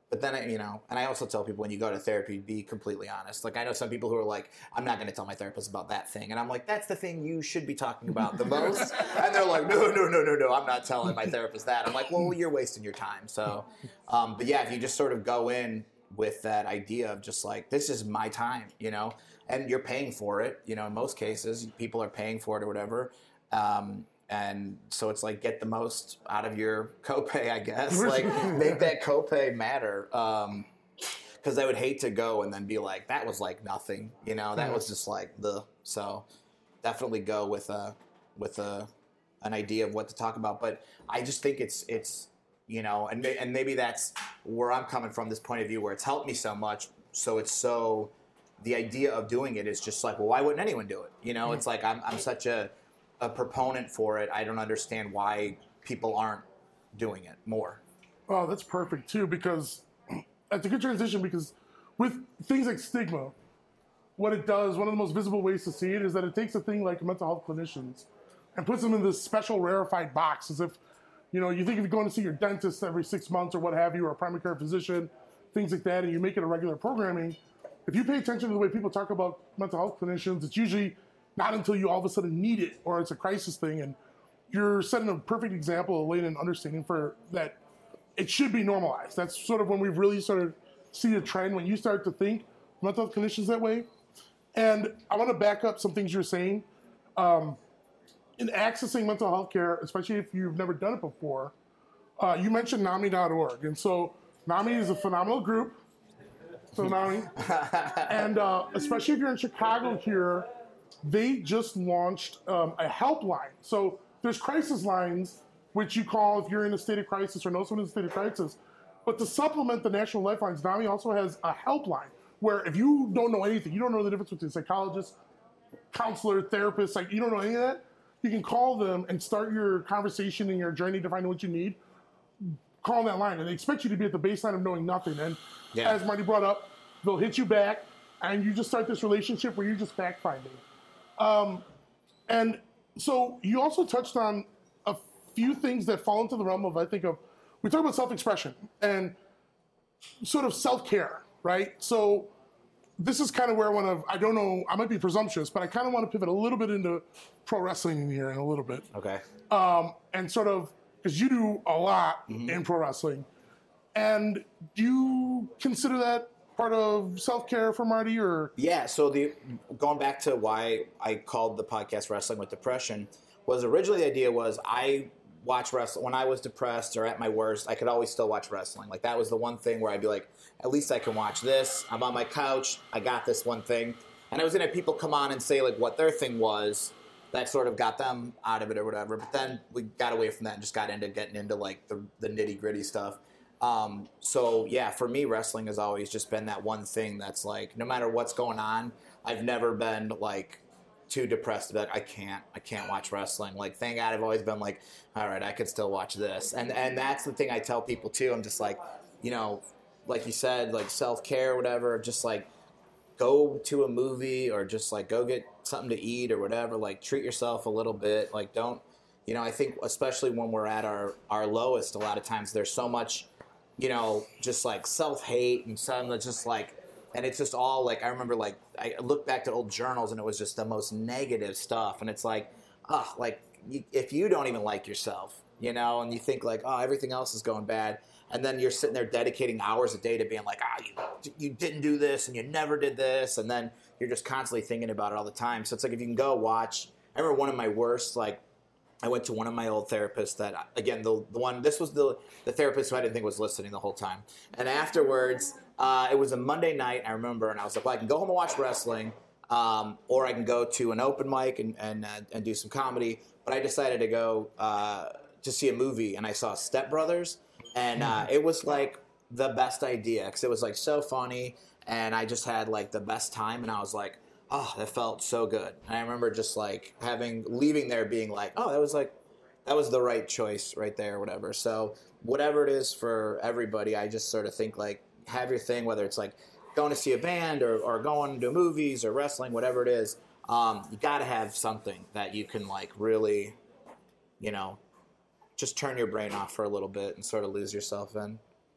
S3: But then, you know, and I also tell people when you go to therapy, be completely honest. Like, I know some people who are like, I'm not going to tell my therapist about that thing. And I'm like, that's the thing you should be talking about the most. And they're like, no, no, no, no, no, I'm not telling my therapist that. I'm like, well, you're wasting your time. So, um, but yeah, if you just sort of go in with that idea of just like, this is my time, you know, and you're paying for it, you know, in most cases, people are paying for it or whatever. Um, And so it's like, get the most out of your copay, I guess. Like, make that copay matter. Um, because I would hate to go and then be like, that was like nothing, you know. That was just like the. So definitely go with a with a an idea of what to talk about. But I just think it's it's you know, and and maybe that's where I'm coming from, this point of view where it's helped me so much. So it's so the idea of doing it is just like, well, why wouldn't anyone do it? You know, it's like I'm I'm such a a proponent for it. I don't understand why people aren't doing it more.
S2: Oh, that's perfect too, because that's a good transition, because with things like stigma, what it does, one of the most visible ways to see it is that it takes a thing like mental health clinicians and puts them in this special rarefied box, as if, you know, you think if you're going to see your dentist every six months or what have you, or a primary care physician, things like that, and you make it a regular programming, if you pay attention to the way people talk about mental health clinicians, it's usually not until you all of a sudden need it or it's a crisis thing. And you're setting a perfect example of laying an understanding for that it should be normalized. That's sort of when we've really started to see a trend, when you start to think mental health clinicians that way. And I want to back up some things you're saying. Um, in accessing mental health care, especially if you've never done it before, uh, you mentioned NAMI dot org. And so NAMI is a phenomenal group. So NAMI. And uh, especially if you're in Chicago here, they just launched um, a helpline. So there's crisis lines, which you call if you're in a state of crisis or know someone in a state of crisis. But to supplement the National Lifelines, NAMI also has a helpline where if you don't know anything, you don't know the difference between psychologist, counselor, therapist, like you don't know any of that, you can call them and start your conversation and your journey to find what you need. Call that line, and they expect you to be at the baseline of knowing nothing. And yeah. As Marty brought up, they'll hit you back, and you just start this relationship where you're just fact-finding. Um, and so you also touched on a few things that fall into the realm of, I think, of, we talk about self-expression and sort of self-care, right? So this is kind of where I want to, I don't know, I might be presumptuous, but I kind of want to pivot a little bit into pro wrestling in here in a little bit.
S3: Okay.
S2: Um, and sort of, because you do a lot mm-hmm. in pro wrestling. And do you consider that part of self-care for Marty, or?
S3: Yeah, so the going back to why I called the podcast Wrestling with Depression, was originally the idea was I watch wrestling when I was depressed or at my worst. I could always still watch wrestling. Like that was the one thing where I'd be like, at least I can watch this. I'm on my couch. I got this one thing. And I was going to have people come on and say like what their thing was that sort of got them out of it or whatever. But then we got away from that and just got into getting into like the, the nitty gritty stuff. Um, so yeah, for me, wrestling has always just been that one thing that's like, no matter what's going on, I've never been like too depressed to be like, I can't, I can't watch wrestling. Like, thank God I've always been like, all right, I could still watch this. And, and that's the thing I tell people too. I'm just like, you know, like you said, like self-care or whatever, just like go to a movie or just like go get something to eat or whatever, like treat yourself a little bit. Like don't, you know, I think especially when we're at our, our lowest, a lot of times there's so much, you know, just like self-hate and some that's just like, and it's just all like, I remember like, I look back to old journals and it was just the most negative stuff. And it's like, oh, like you, if you don't even like yourself, you know, and you think like, oh, everything else is going bad. And then you're sitting there dedicating hours a day to being like, ah, oh, you, you didn't do this and you never did this. And then you're just constantly thinking about it all the time. So it's like, if you can go watch, I remember one of my worst, like, I went to one of my old therapists that, again, the the one, this was the, the therapist who I didn't think was listening the whole time. And afterwards, uh, it was a Monday night, I remember, and I was like, well, I can go home and watch wrestling, um, or I can go to an open mic and and, uh, and do some comedy. But I decided to go uh, to see a movie, and I saw Step Brothers, and uh, it was like the best idea, because it was like so funny, and I just had like the best time, and I was like, oh, that felt so good. And I remember just like having, leaving there being like, oh, that was like, that was the right choice right there or whatever. So whatever it is for everybody, I just sort of think like, have your thing, whether it's like going to see a band or, or going to movies or wrestling, whatever it is. Um, you got to have something that you can like really, you know, just turn your brain off for a little bit and sort of lose yourself in.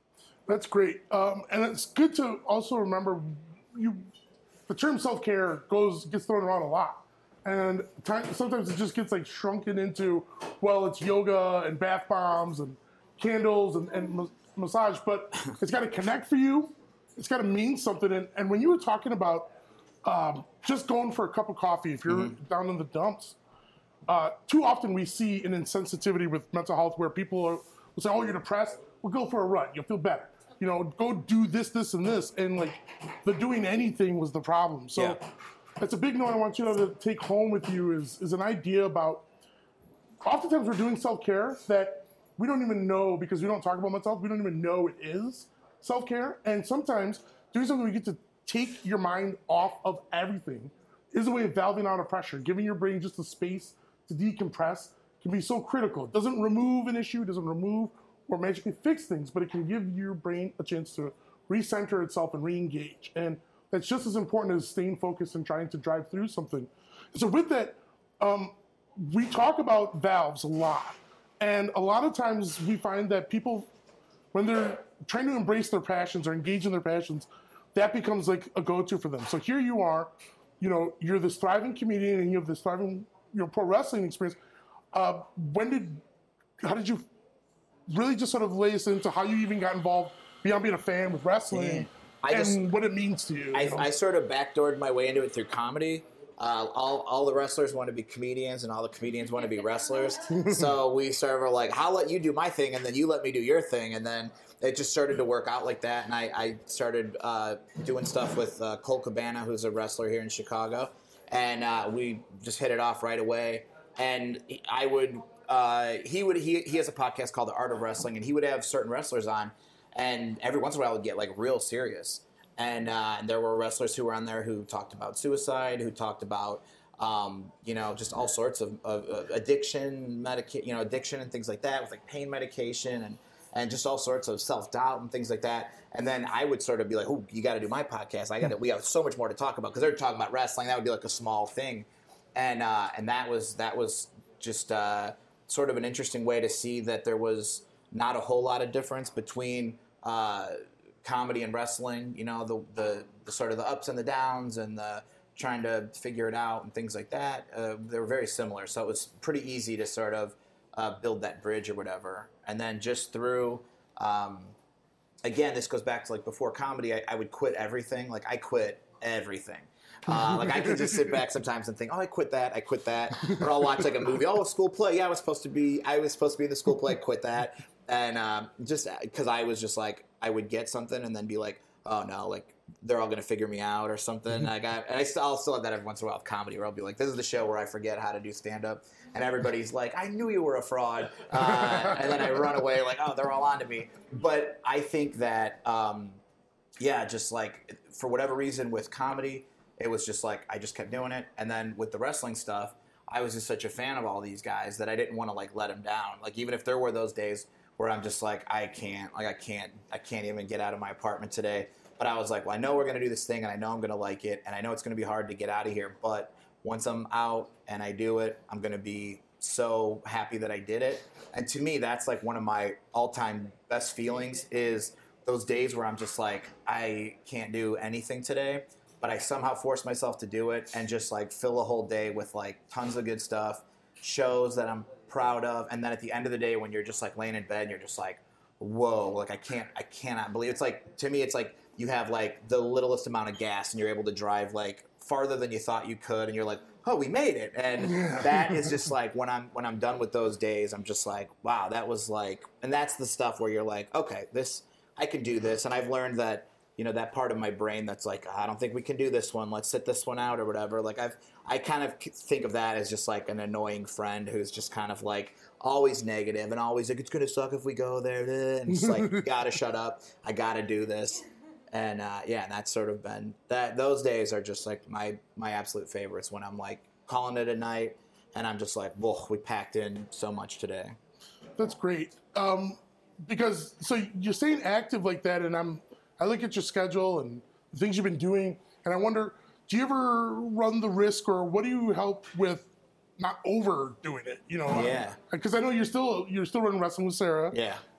S2: That's great. Um, and it's good to also remember you. The term self-care goes gets thrown around a lot. And time, sometimes it just gets like shrunken into, well, it's yoga and bath bombs and candles and, and ma- massage, but it's got to connect for you. It's got to mean something. And, and when you were talking about um, just going for a cup of coffee, if you're mm-hmm. down in the dumps, uh, too often we see an insensitivity with mental health where people are, will say, oh, you're depressed? Well, go for a run. You'll feel better. You know, go do this, this, and this. And like the doing anything was the problem. So. Yeah. That's a big note I want you to take home with you is, is an idea about, oftentimes we're doing self-care that we don't even know because we don't talk about mental health, we don't even know it is self-care. And sometimes doing something where you get to take your mind off of everything is a way of valving out of pressure. Giving your brain just a space to decompress can be so critical. It doesn't remove an issue, it doesn't remove or magically fix things, but it can give your brain a chance to recenter itself and re-engage. And that's just as important as staying focused and trying to drive through something. So with that, um, we talk about valves a lot. And a lot of times we find that people, when they're trying to embrace their passions or engage in their passions, that becomes like a go-to for them. So here you are, you know, you're this thriving comedian and you have this thriving, you know, pro wrestling experience. Uh, when did, how did you really just sort of lay us into how you even got involved beyond being a fan with wrestling? Yeah. I and just, what it means to you.
S3: I,
S2: you know?
S3: I sort of backdoored my way into it through comedy. Uh, all, all the wrestlers want to be comedians, and all the comedians want to be wrestlers. So we sort of were like, I'll let you do my thing, and then you let me do your thing. And then it just started to work out like that. And I, I started uh, doing stuff with uh, Colt Cabana, who's a wrestler here in Chicago. And uh, we just hit it off right away. And I would, uh, he would, he, he has a podcast called The Art of Wrestling, and he would have certain wrestlers on. And every once in a while, I would get like real serious. And, uh, and there were wrestlers who were on there who talked about suicide, who talked about, um, you know, just all sorts of, of, of addiction, medica- you know, addiction and things like that, with like pain medication and, and just all sorts of self-doubt and things like that. And then I would sort of be like, oh, you got to do my podcast. I got to. We have so much more to talk about because they're talking about wrestling. That would be like a small thing, and uh, and that was that was just uh, sort of an interesting way to see that there was not a whole lot of difference between. Uh, comedy and wrestling, you know, the, the the sort of the ups and the downs and the trying to figure it out and things like that. Uh, they were very similar, so it was pretty easy to sort of uh, build that bridge or whatever. And then just through, um, again, this goes back to like before comedy, I, I would quit everything. Like I quit everything. Uh, like I could just sit back sometimes and think, oh, I quit that, I quit that. Or I'll watch like a movie. Oh, a school play. Yeah, I was supposed to be. I was supposed to be in the school play. Quit that. And um, just because I was just like, I would get something and then be like, oh no, like they're all gonna figure me out or something. I got, and I still, I'll still have that every once in a while with comedy, where I'll be like, this is the show where I forget how to do stand up, and everybody's like, I knew you were a fraud, uh, and then I run away like, oh, they're all on to me. But I think that, um, yeah, just like for whatever reason with comedy, it was just like I just kept doing it, and then with the wrestling stuff, I was just such a fan of all these guys that I didn't want to like let them down. Like even if there were those days where I'm just like, I can't, like I can't, I can't even get out of my apartment today. But I was like, well, I know we're going to do this thing, and I know I'm going to like it, and I know it's going to be hard to get out of here. But once I'm out and I do it, I'm going to be so happy that I did it. And to me, that's like one of my all-time best feelings is those days where I'm just like, I can't do anything today, but I somehow force myself to do it and just like fill a whole day with like tons of good stuff, shows that I'm proud of, and then at the end of the day when you're just like laying in bed and you're just like, whoa, like I can't I cannot believe it's like, to me it's like you have like the littlest amount of gas and you're able to drive like farther than you thought you could, and you're like, oh, we made it. And that is just like when I'm when I'm done with those days, I'm just like, wow, that was like, and that's the stuff where you're like, okay, this I can do this. And I've learned that, you know, that part of my brain that's like, I don't think we can do this one. Let's sit this one out or whatever. Like I've, I kind of think of that as just like an annoying friend who's just kind of like always negative and always like, it's going to suck if we go there. And it's like, you got to shut up. I got to do this. And uh, yeah, and that's sort of been that. Those days are just like my, my absolute favorites when I'm like calling it a night and I'm just like, whoa, we packed in so much today.
S2: That's great. Um, because so you're staying active like that, and I'm, I look at your schedule and the things you've been doing, and I wonder, do you ever run the risk, or what do you help with not overdoing it? You know,
S3: yeah.
S2: Because I know you're still you're still running Wrestling with Sarah.
S3: Yeah.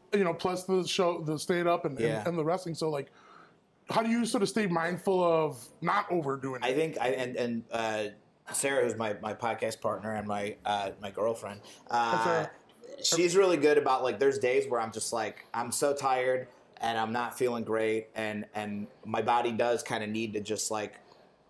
S2: you know, plus the show, the Stayed Up and,
S3: Yeah.
S2: and, and the wrestling. So like, how do you sort of stay mindful of not overdoing it?
S3: I think, I and and uh, Sarah, who's my, my podcast partner and my uh, my girlfriend, uh, she's really good about like. There's days where I'm just like I'm so tired and I'm not feeling great, and and my body does kind of need to just like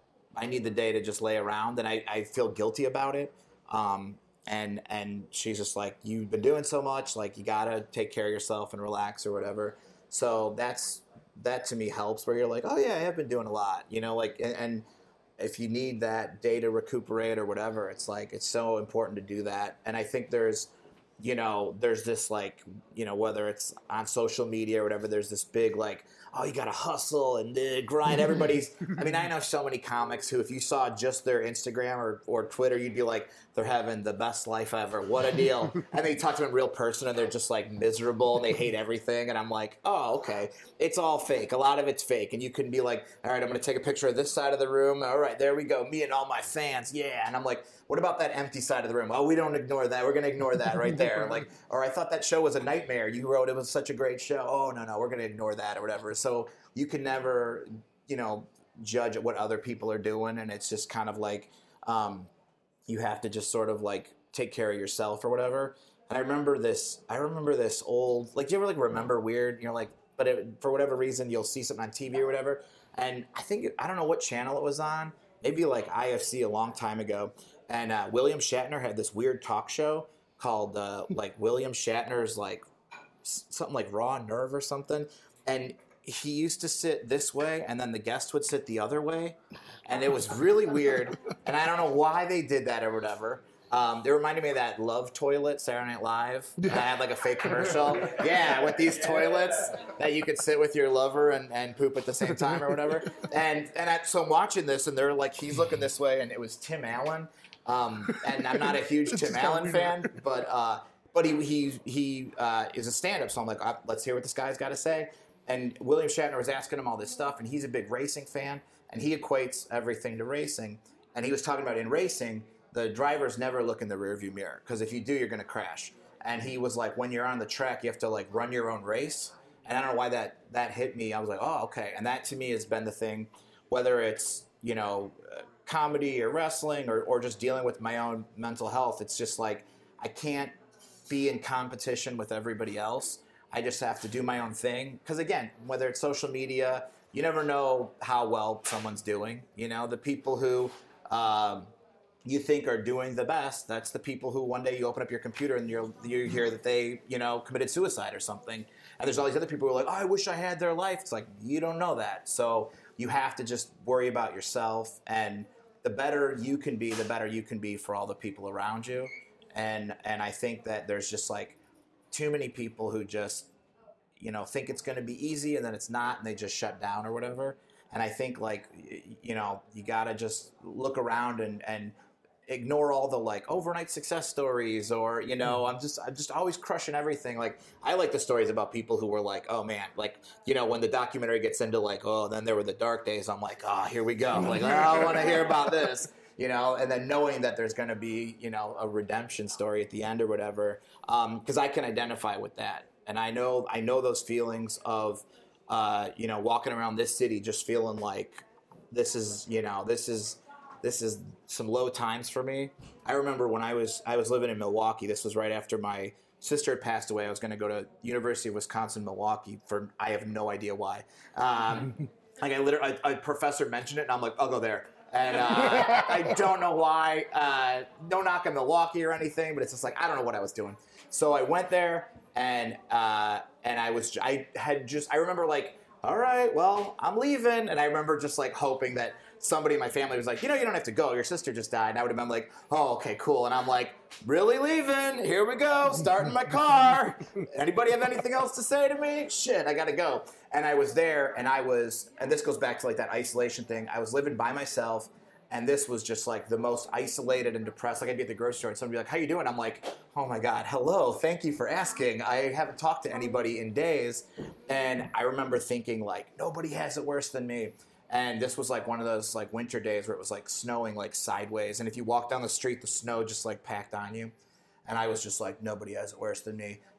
S3: I need the day to just lay around, and I, I feel guilty about it. Um, and and she's just like, you've been doing so much, like you gotta take care of yourself and relax or whatever. So that's. That to me helps where you're like, oh yeah, I have been doing a lot, you know, like, and, and if you need that day to recuperate or whatever, it's like, it's so important to do that. And I think there's, you know, there's this like, you know, whether it's on social media or whatever, there's this big like, oh, you got to hustle and uh, grind. Everybody's, I mean, I know so many comics who, if you saw just their Instagram or, or Twitter, you'd be like, they're having the best life ever. What a deal. And then you talk to them in real person and they're just like miserable and they hate everything. And I'm like, oh, okay. It's all fake. A lot of it's fake. And you can be like, all right, I'm going to take a picture of this side of the room. All right, there we go. Me and all my fans. Yeah. And I'm like, what about that empty side of the room? Oh, we don't ignore that. We're going to ignore that right there. Like, or I thought that show was a nightmare. You wrote it was such a great show. Oh, no, no, we're going to ignore that or whatever. So you can never, you know, judge what other people are doing. And it's just kind of like, um, you have to just sort of like take care of yourself or whatever. And I remember this, I remember this old, like, do you ever like remember weird? You're like, but it, for whatever reason, you'll see something on T V or whatever. And I think, I don't know what channel it was on, maybe like I F C a long time ago. And uh, William Shatner had this weird talk show called uh, like William Shatner's like something like Raw Nerve or something. And he used to sit this way and then the guest would sit the other way. And it was really weird. And I don't know why they did that or whatever. Um, they reminded me of that Love Toilet, Saturday Night Live. I had like a fake commercial. Yeah, with these toilets that you could sit with your lover and, and poop at the same time or whatever. And and I, so I'm watching this and they're like, he's looking this way and it was Tim Allen. Um, and I'm not a huge Tim Allen fan, but uh, but he he he uh, is a stand-up. So I'm like, uh, let's hear what this guy's got to say. And William Shatner was asking him all this stuff, and he's a big racing fan, and he equates everything to racing. And he was talking about in racing, the drivers never look in the rearview mirror because if you do, you're going to crash. And he was like, when you're on the track, you have to like run your own race. And I don't know why that that hit me. I was like, oh, okay. And that to me has been the thing, whether it's you know. Uh, comedy or wrestling or, or just dealing with my own mental health. It's just like I can't be in competition with everybody else. I just have to do my own thing. Because again, whether it's social media, you never know how well someone's doing. You know, the people who um, you think are doing the best, that's the people who one day you open up your computer and you're, you hear that they, you know, committed suicide or something. And there's all these other people who are like, oh, I wish I had their life. It's like, you don't know that. So you have to just worry about yourself, and the better you can be, the better you can be for all the people around you. And and I think that there's just like too many people who just, you know, think it's going to be easy and then it's not, and they just shut down or whatever. And I think like, you know, you got to just look around and, and ignore all the like overnight success stories or, you know, I'm just, I'm just always crushing everything. Like I like the stories about people who were like, oh man, like, you know, when the documentary gets into like, oh, then there were the dark days. I'm like, oh, here we go. I'm like, oh, I want to hear about this, you know, and then knowing that there's going to be, you know, a redemption story at the end or whatever. Um, cause I can identify with that. And I know, I know those feelings of, uh, you know, walking around this city, just feeling like this is, you know, this is, This is some low times for me. I remember when I was I was living in Milwaukee. This was right after my sister had passed away. I was going to go to University of Wisconsin Milwaukee for I have no idea why. Um, like I literally, a professor mentioned it, and I'm like, I'll go there. And uh, I don't know why. Uh, no knock on Milwaukee or anything, but it's just like I don't know what I was doing. So I went there, and uh, and I was I had just I remember like, all right, well I'm leaving, and I remember just like hoping that somebody in my family was like, you know, you don't have to go. Your sister just died. And I would have been like, oh, okay, cool. And I'm like, really leaving? Here we go. Starting my car. Anybody have anything else to say to me? Shit, I got to go. And I was there, and I was, and this goes back to like that isolation thing. I was living by myself, and this was just like the most isolated and depressed. Like I'd be at the grocery store, and somebody would be like, how you doing? I'm like, oh my God, hello. Thank you for asking. I haven't talked to anybody in days. And I remember thinking like, nobody has it worse than me. And this was like one of those like winter days where it was like snowing like sideways. And if you walk down the street, the snow just like packed on you. And I was just like, nobody has it worse than me.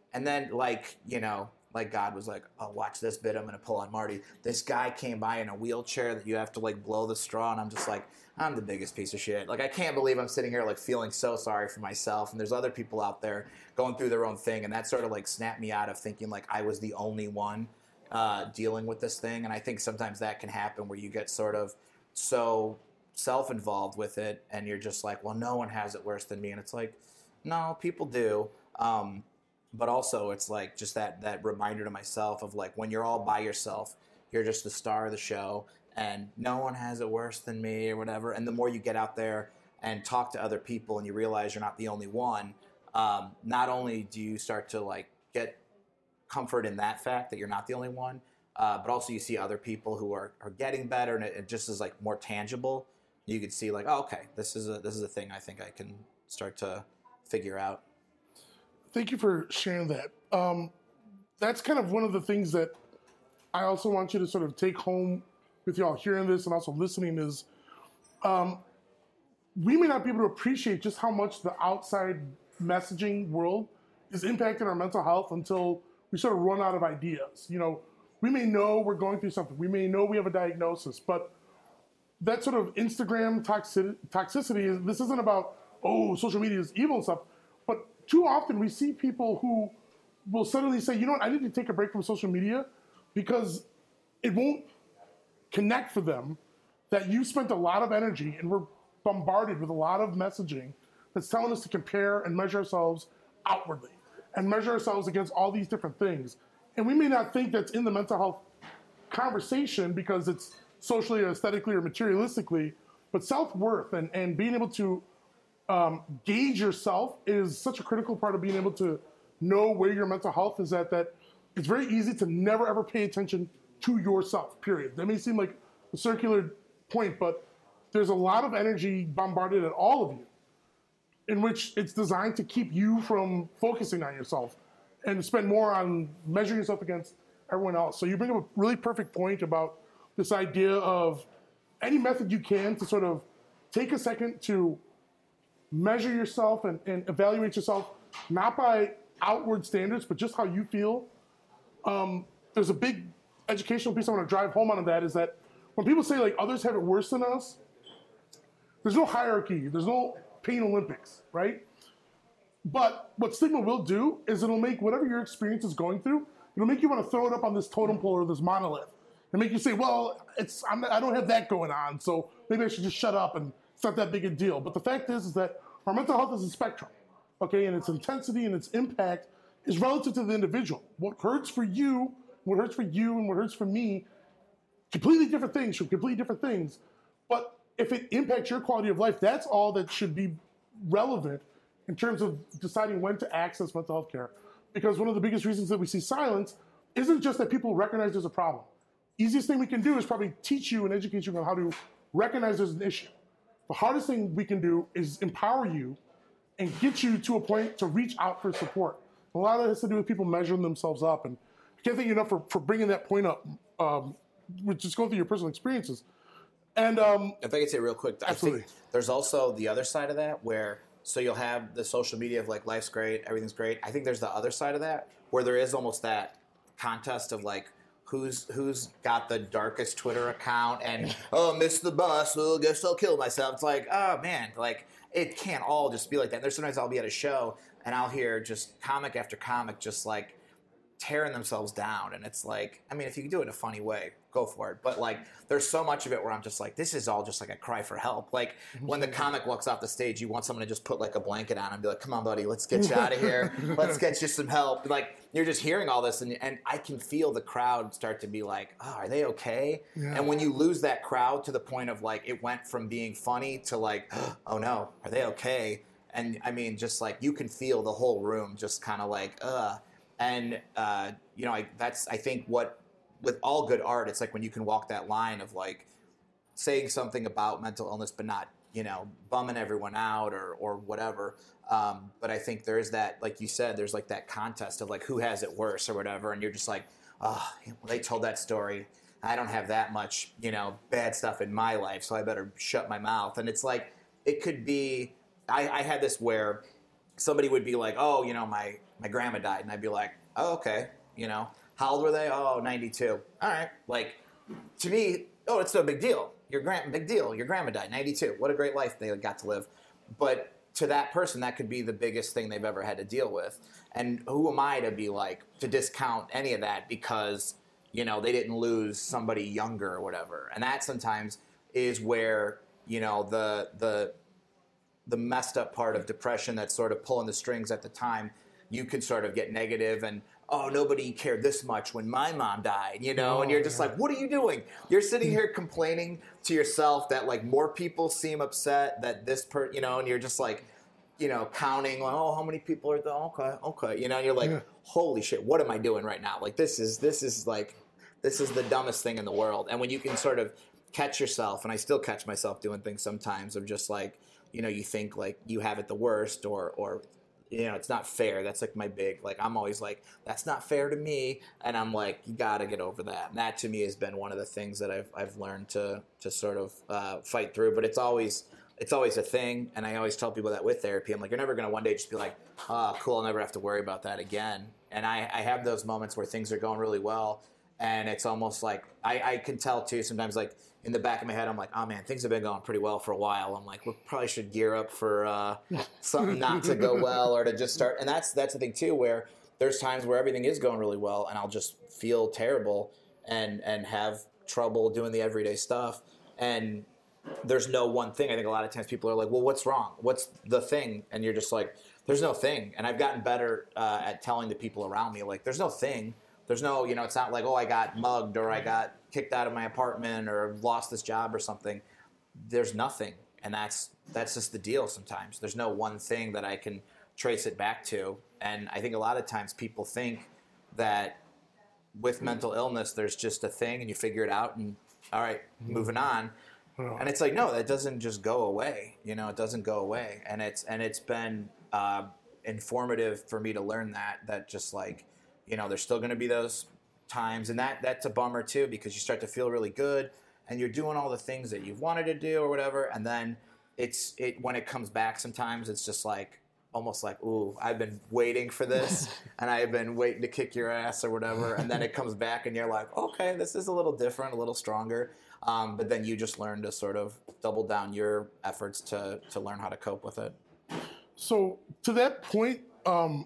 S3: And then, like, you know, like God was like, oh, watch this bit. I'm going to pull on Marty. This guy came by in a wheelchair that you have to, like, blow the straw. And I'm just like, I'm the biggest piece of shit. Like, I can't believe I'm sitting here, like, feeling so sorry for myself. And there's other people out there going through their own thing. And that sort of, like, snapped me out of thinking, like, I was the only one uh, dealing with this thing. And I think sometimes that can happen where you get sort of so self-involved with it. And you're just like, well, no one has it worse than me. And it's like, no, people do. Um, But also, it's like just that, that reminder to myself of like when you're all by yourself, you're just the star of the show, and no one has it worse than me or whatever. And the more you get out there and talk to other people, and you realize you're not the only one, um, not only do you start to like get comfort in that fact that you're not the only one, uh, but also you see other people who are, are getting better, and it, it just is like more tangible. You could see like, oh, okay, this is a this is a thing I think I can start to figure out.
S2: Thank you for sharing that. Um, that's kind of one of the things that I also want you to sort of take home with y'all hearing this and also listening is um, we may not be able to appreciate just how much the outside messaging world is impacting our mental health until we sort of run out of ideas. You know, we may know we're going through something. We may know we have a diagnosis, but that sort of Instagram toxic- toxicity, is this isn't about, oh, social media is evil and stuff, but too often we see people who will suddenly say, you know what, I need to take a break from social media because it won't connect for them that you spent a lot of energy and we're bombarded with a lot of messaging that's telling us to compare and measure ourselves outwardly and measure ourselves against all these different things. And we may not think that's in the mental health conversation because it's socially or aesthetically or materialistically, but self-worth and, and being able to Um, gauge yourself is such a critical part of being able to know where your mental health is at, that it's very easy to never ever pay attention to yourself, period. That may seem like a circular point, but there's a lot of energy bombarded at all of you in which it's designed to keep you from focusing on yourself and spend more on measuring yourself against everyone else. So you bring up a really perfect point about this idea of any method you can to sort of take a second to measure yourself and, and evaluate yourself, not by outward standards, but just how you feel. Um, there's a big educational piece I want to drive home on that is that when people say like others have it worse than us, there's no hierarchy, there's no pain Olympics, right? But what stigma will do is it'll make whatever your experience is going through, it'll make you want to throw it up on this totem pole or this monolith and make you say, well, it's I'm, I don't have that going on, so maybe I should just shut up and it's not that big a deal. But the fact is, is that our mental health is a spectrum, okay? And its intensity and its impact is relative to the individual. What hurts for you, what hurts for you, and what hurts for me, completely different things from completely different things. But if it impacts your quality of life, that's all that should be relevant in terms of deciding when to access mental health care. Because one of the biggest reasons that we see silence isn't just that people recognize there's a problem. Easiest thing we can do is probably teach you and educate you on how to recognize there's an issue. The hardest thing we can do is empower you and get you to a point to reach out for support. A lot of it has to do with people measuring themselves up. And I can't thank you enough for, for bringing that point up, um, with just going through your personal experiences. And um,
S3: if I could say real quick,
S2: absolutely.
S3: I think there's also the other side of that where, so you'll have the social media of like, life's great, everything's great. I think there's the other side of that where there is almost that contest of like, Who's who's got the darkest Twitter account and oh, missed the bus, well, guess I'll kill myself. It's like, oh man, like it can't all just be like that. There's sometimes I'll be at a show and I'll hear just comic after comic just like tearing themselves down, and it's like, I mean, if you can do it in a funny way, go for it. But like, there's so much of it where I'm just like, this is all just like a cry for help. Like when the comic walks off the stage, you want someone to just put like a blanket on and be like, come on, buddy, let's get you out of here. Let's get you some help. Like you're just hearing all this, and and I can feel the crowd start to be like, oh, are they okay? Yeah. And when you lose that crowd to the point of like, it went from being funny to like, oh no, are they okay? And I mean, just like you can feel the whole room just kind of like, ugh. And, uh, you know, I, that's, I think what, with all good art, it's like when you can walk that line of like saying something about mental illness, but not, you know, bumming everyone out or, or whatever. Um, but I think there is that, like you said, there's like that contest of like, who has it worse or whatever. And you're just like, oh, they told that story. I don't have that much, you know, bad stuff in my life, so I better shut my mouth. And it's like, it could be, I, I had this where somebody would be like, oh, you know, my, my grandma died. And I'd be like, oh, okay. You know, how old were they? Oh, ninety-two. All right. Like, to me, oh, it's no big deal. Your grand, big deal. Your grandma died, ninety-two. What a great life they got to live. But to that person, that could be the biggest thing they've ever had to deal with. And who am I to be like, to discount any of that because, you know, they didn't lose somebody younger or whatever. And that sometimes is where, you know, the the the messed up part of depression that's sort of pulling the strings at the time, you could sort of get negative and, oh, nobody cared this much when my mom died, you know, oh, and you're just yeah. like, what are you doing? You're sitting here complaining to yourself that like more people seem upset that this per, you know, and you're just like, you know, counting, like, oh, how many people are there? Okay, okay, you know, and you're like, yeah. holy shit, what am I doing right now? Like this is this is like this is the dumbest thing in the world. And when you can sort of catch yourself, and I still catch myself doing things sometimes of just like, you know, you think like you have it the worst or or you know, it's not fair. That's like my big, like, I'm always like, that's not fair to me. And I'm like, you got to get over that. And that to me has been one of the things that I've, I've learned to, to sort of uh, fight through. But it's always, it's always a thing. And I always tell people that with therapy, I'm like, you're never going to one day just be like, oh, cool, I'll never have to worry about that again. And I, I have those moments where things are going really well. And it's almost like, I, I can tell too, sometimes like in the back of my head, I'm like, oh man, things have been going pretty well for a while. I'm like, we probably should gear up for uh, something not to go well or to just start. And that's that's the thing too, where there's times where everything is going really well and I'll just feel terrible and, and have trouble doing the everyday stuff. And there's no one thing. I think a lot of times people are like, well, what's wrong? What's the thing? And you're just like, there's no thing. And I've gotten better uh, at telling the people around me, like, there's no thing. There's no, you know, it's not like, oh, I got mugged or I got kicked out of my apartment or lost this job or something. There's nothing. And that's that's just the deal sometimes. There's no one thing that I can trace it back to. And I think a lot of times people think that with mental illness, there's just a thing and you figure it out and, all right, moving on. And it's like, no, that doesn't just go away. You know, it doesn't go away. And it's and it's been uh, informative for me to learn that, that just like, you know, there's still going to be those times. And that that's a bummer, too, because you start to feel really good and you're doing all the things that you've wanted to do or whatever. And then it's it when it comes back sometimes, it's just like almost like, ooh, I've been waiting for this and I've been waiting to kick your ass or whatever. And then it comes back and you're like, okay, this is a little different, a little stronger. Um, but then you just learn to sort of double down your efforts to to learn how to cope with it.
S2: So to that point, um,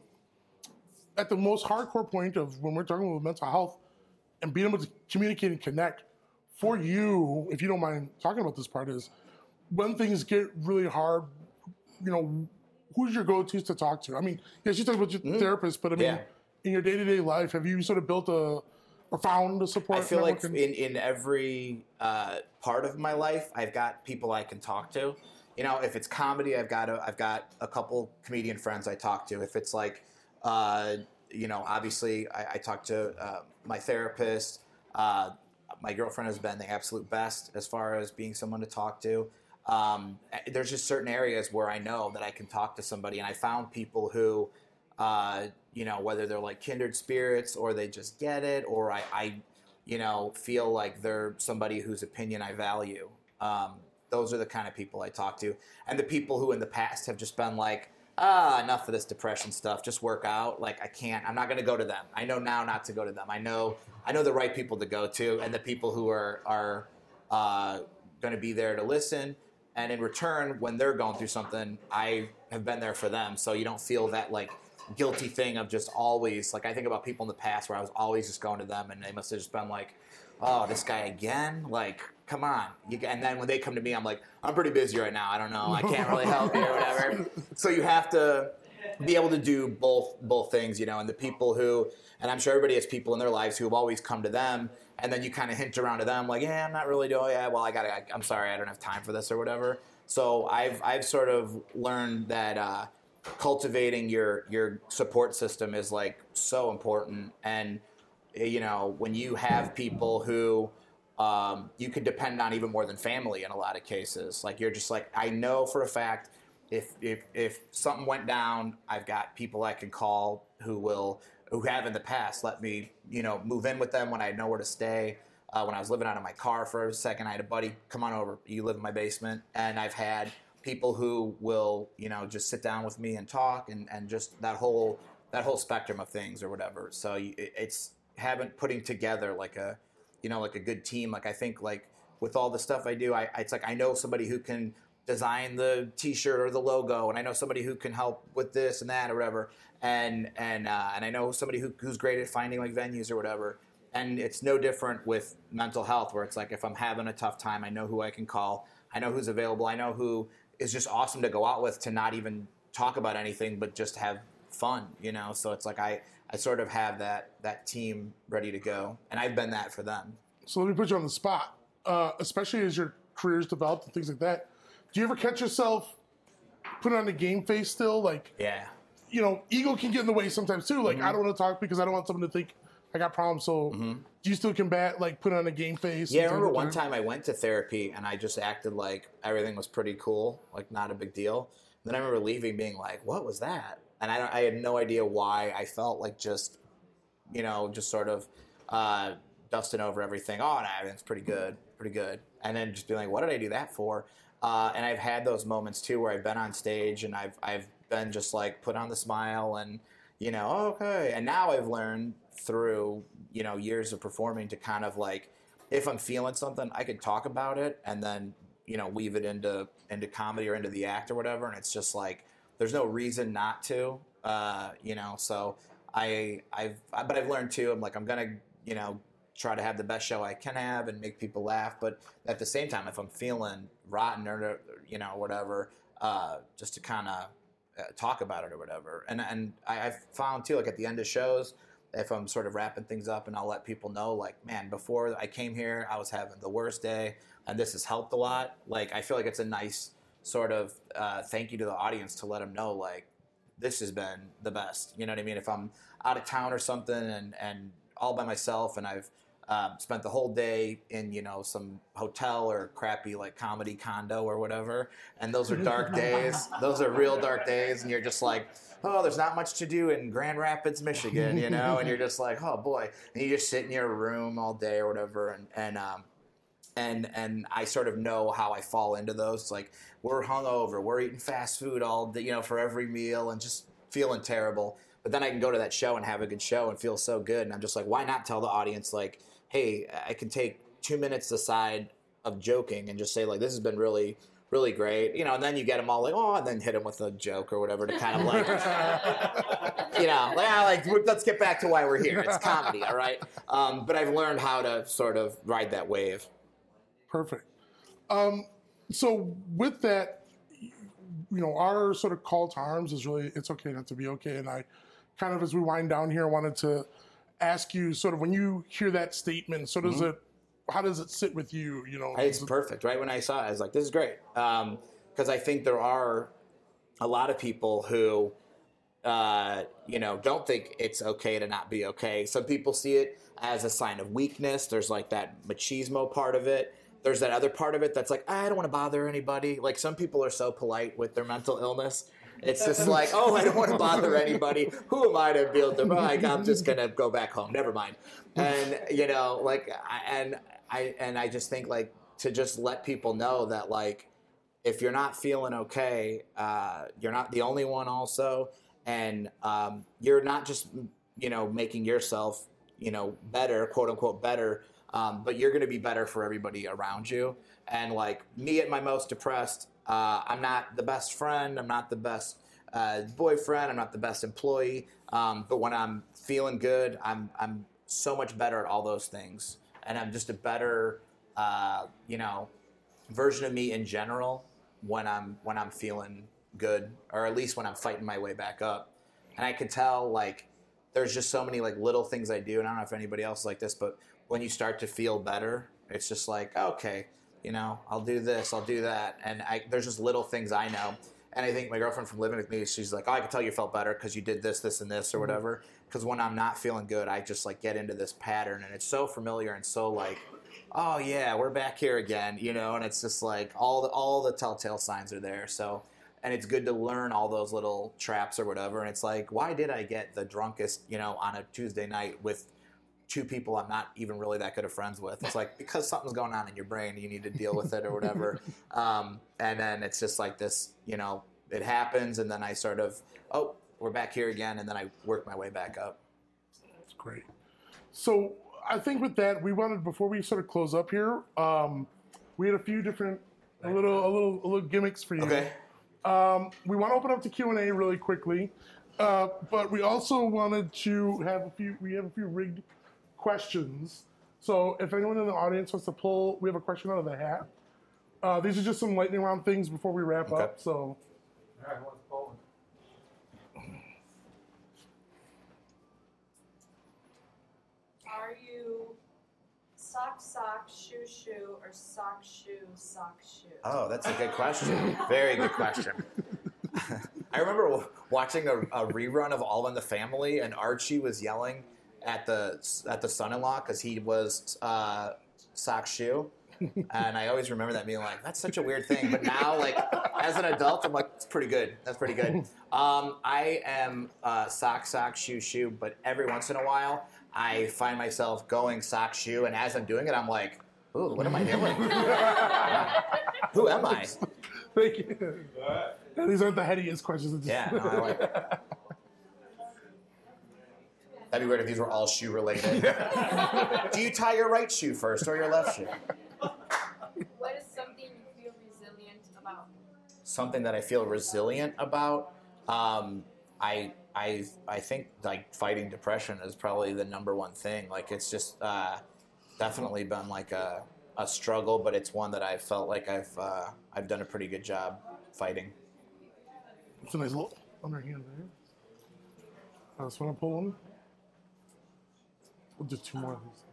S2: at the most hardcore point of when we're talking about mental health and being able to communicate and connect, for you, if you don't mind talking about this part, is when things get really hard, you know, who's your go-tos to talk to? I mean, yes, you talk about your mm-hmm. therapist, but I mean, yeah. in your day-to-day life, have you sort of built a or found a support
S3: I feel
S2: network?
S3: like in, in every uh, part of my life, I've got people I can talk to. You know, if it's comedy, I've got a, I've got a couple comedian friends I talk to. If it's like, uh, you know, obviously I, I talk to uh, my therapist. Uh, my girlfriend has been the absolute best as far as being someone to talk to. Um, there's just certain areas where I know that I can talk to somebody, and I found people who, uh, you know, whether they're like kindred spirits or they just get it, or I, I you know, feel like they're somebody whose opinion I value. Um, those are the kind of people I talk to. And the people who in the past have just been like, ah, enough of this depression stuff, just work out. Like, I can't, I'm not going to go to them. I know now not to go to them. I know, I know the right people to go to, and the people who are, are uh, going to be there to listen. And in return, when they're going through something, I have been there for them. So you don't feel that like guilty thing of just always, like I think about people in the past where I was always just going to them and they must have just been like, oh, this guy again? Like, come on. You, and then when they come to me, I'm like, I'm pretty busy right now. I don't know. I can't really help you or whatever. So you have to be able to do both both things, you know, and the people who, and I'm sure everybody has people in their lives who have always come to them, and then you kind of hint around to them like, yeah, I'm not really doing it. Well, I got to, I'm sorry, I don't have time for this or whatever. So I've I've sort of learned that uh, cultivating your your support system is like so important. And, you know, when you have people who um, you can depend on even more than family in a lot of cases, like you're just like, I know for a fact if if if something went down, I've got people I can call who will, who have in the past let me, you know, move in with them when I had nowhere to stay. Uh, when I was living out of my car for a second, I had a buddy, come on over, you live in my basement. And I've had people who will, you know, just sit down with me and talk, and, and just that whole that whole spectrum of things or whatever. So you, it's having putting together like a, you know, like a good team. Like I think like with all the stuff I do, I it's like I know somebody who can design the T-shirt or the logo, and I know somebody who can help with this and that or whatever, and and uh, and I know somebody who, who's great at finding like venues or whatever. And it's no different with mental health, where it's like if I'm having a tough time, I know who I can call, I know who's available, I know who is just awesome to go out with, to not even talk about anything but just have fun, you know. So it's like I, I sort of have that that team ready to go, and I've been that for them.
S2: So let me put you on the spot, uh, especially as your career's developed and things like that. Do you ever catch yourself putting on the game face still? Like,
S3: yeah,
S2: you know, ego can get in the way sometimes too. Like,
S3: mm-hmm.
S2: I don't want to talk because I don't want someone to think I got problems. So
S3: mm-hmm.
S2: do you still combat, like, put on a game face?
S3: Yeah, I remember one time I went to therapy and I just acted like everything was pretty cool, like not a big deal. And then I remember leaving being like, what was that? And I, don't, I had no idea why. I felt like just, you know, just sort of uh, dusting over everything. Oh, no, everything's pretty good, pretty good. And then just being like, what did I do that for? Uh, and I've had those moments too where I've been on stage and I've I've been just like put on the smile and, you know, oh, okay. And now I've learned through, you know, years of performing to kind of like, if I'm feeling something, I could talk about it and then, you know, weave it into into comedy or into the act or whatever. And it's just like, there's no reason not to, uh, you know. So I I've but I've learned too. I'm like I'm gonna, you know, try to have the best show I can have and make people laugh. But at the same time, if I'm feeling rotten or, you know, whatever, uh, just to kind of uh, talk about it or whatever. And and I, I've found too, like at the end of shows, if I'm sort of wrapping things up and I'll let people know, like, man, before I came here, I was having the worst day and this has helped a lot. Like, I feel like it's a nice sort of uh, thank you to the audience to let them know, like, this has been the best. You know what I mean? If I'm out of town or something and, and all by myself and I've Um, spent the whole day in, you know, some hotel or crappy like comedy condo or whatever, and those are dark days. Those are real dark days, and you're just like, oh, there's not much to do in Grand Rapids, Michigan, you know, and you're just like, oh boy, and you just sit in your room all day or whatever, and and um, and and I sort of know how I fall into those. It's like we're hungover, we're eating fast food all day, you know, for every meal, and just feeling terrible. But then I can go to that show and have a good show and feel so good, and I'm just like, why not tell the audience like, hey, I can take two minutes aside of joking and just say, like, this has been really, really great. You know, and then you get them all like, oh, and then hit them with a joke or whatever to kind of like, you know, like, ah, like, let's get back to why we're here. It's comedy, all right? Um, but I've learned how to sort of ride that wave.
S2: Perfect. Um, so with that, you know, our sort of call to arms is really, it's okay not to be okay. And I kind of, as we wind down here, wanted to ask you sort of when you hear that statement, so does mm-hmm. it, how does it sit with you? You know,
S3: it's perfect. Right when I saw it, I was like, this is great. Um, because I think there are a lot of people who, uh, you know, don't think it's okay to not be okay. Some people see it as a sign of weakness. There's like that machismo part of it. There's that other part of it that's like, I don't want to bother anybody. Like some people are so polite with their mental illness. It's just like, oh, I don't want to bother anybody. Who am I to be able to, like, I'm just going to go back home. Never mind. And, you know, like, I, and I, and I just think like to just let people know that like, if you're not feeling okay, uh, you're not the only one also. And um, you're not just, you know, making yourself, you know, better, quote unquote, better, um, but you're going to be better for everybody around you. And like me at my most depressed, Uh, I'm not the best friend. I'm not the best uh, boyfriend. I'm not the best employee. Um, but when I'm feeling good, I'm I'm so much better at all those things, and I'm just a better, uh, you know, version of me in general when I'm when I'm feeling good, or at least when I'm fighting my way back up. And I can tell like there's just so many like little things I do, and I don't know if anybody else is like this, but when you start to feel better, it's just like okay. You know, I'll do this, I'll do that. And I, there's just little things I know. And I think my girlfriend from living with me, she's like, oh, I can tell you felt better because you did this, this, and this or whatever. Because when I'm not feeling good, I just like get into this pattern. And it's so familiar and so like, oh, yeah, we're back here again, you know. And it's just like all the, all the telltale signs are there. So, and it's good to learn all those little traps or whatever. And it's like, why did I get the drunkest, you know, on a Tuesday night with two people I'm not even really that good of friends with. It's like because something's going on in your brain, you need to deal with it or whatever. Um, and then it's just like this, you know, it happens, and then I sort of, oh, we're back here again, and then I work my way back up.
S2: That's great. So I think with that, we wanted, before we sort of close up here, um, we had a few different, a little, a little, a little gimmicks for you.
S3: Okay.
S2: Um, we want to open up to Q and A really quickly, uh, but we also wanted to have a few. We have a few rigged questions. So if anyone in the audience wants to pull, we have a question out of the hat. Uh, these are just some lightning round things before we wrap
S3: Okay.
S2: up. So,
S4: All right, who wants to pull one?
S5: Are you sock, sock, shoe, shoe, or sock, shoe, sock, shoe?
S3: Oh, that's a good question. Very good question. I remember w- watching a, a rerun of All in the Family, and Archie was yelling at the at the son-in-law because he was uh, sock shoe, and I always remember that being like, that's such a weird thing. But now, like as an adult, I'm like, it's pretty good. That's pretty good. Um, I am uh, sock, sock, shoe, shoe, but every once in a while, I find myself going sock, shoe, and as I'm doing it, I'm like, ooh, what am I doing? Who am I?
S2: thank you. Yeah, these aren't the headiest questions. It's just-
S3: Yeah, no, I like it. That'd be weird if these were all shoe related. Do you tie your right shoe first or your left shoe?
S5: What is something you feel resilient about?
S3: Something that I feel resilient about. Um, I I I think like fighting depression is probably the number one thing. Like it's just uh, definitely been like a, a struggle, but it's one that I felt like I've uh, I've done a pretty good job fighting.
S2: It's a nice little underhand there. I just want to pull one. We'll do two more of these.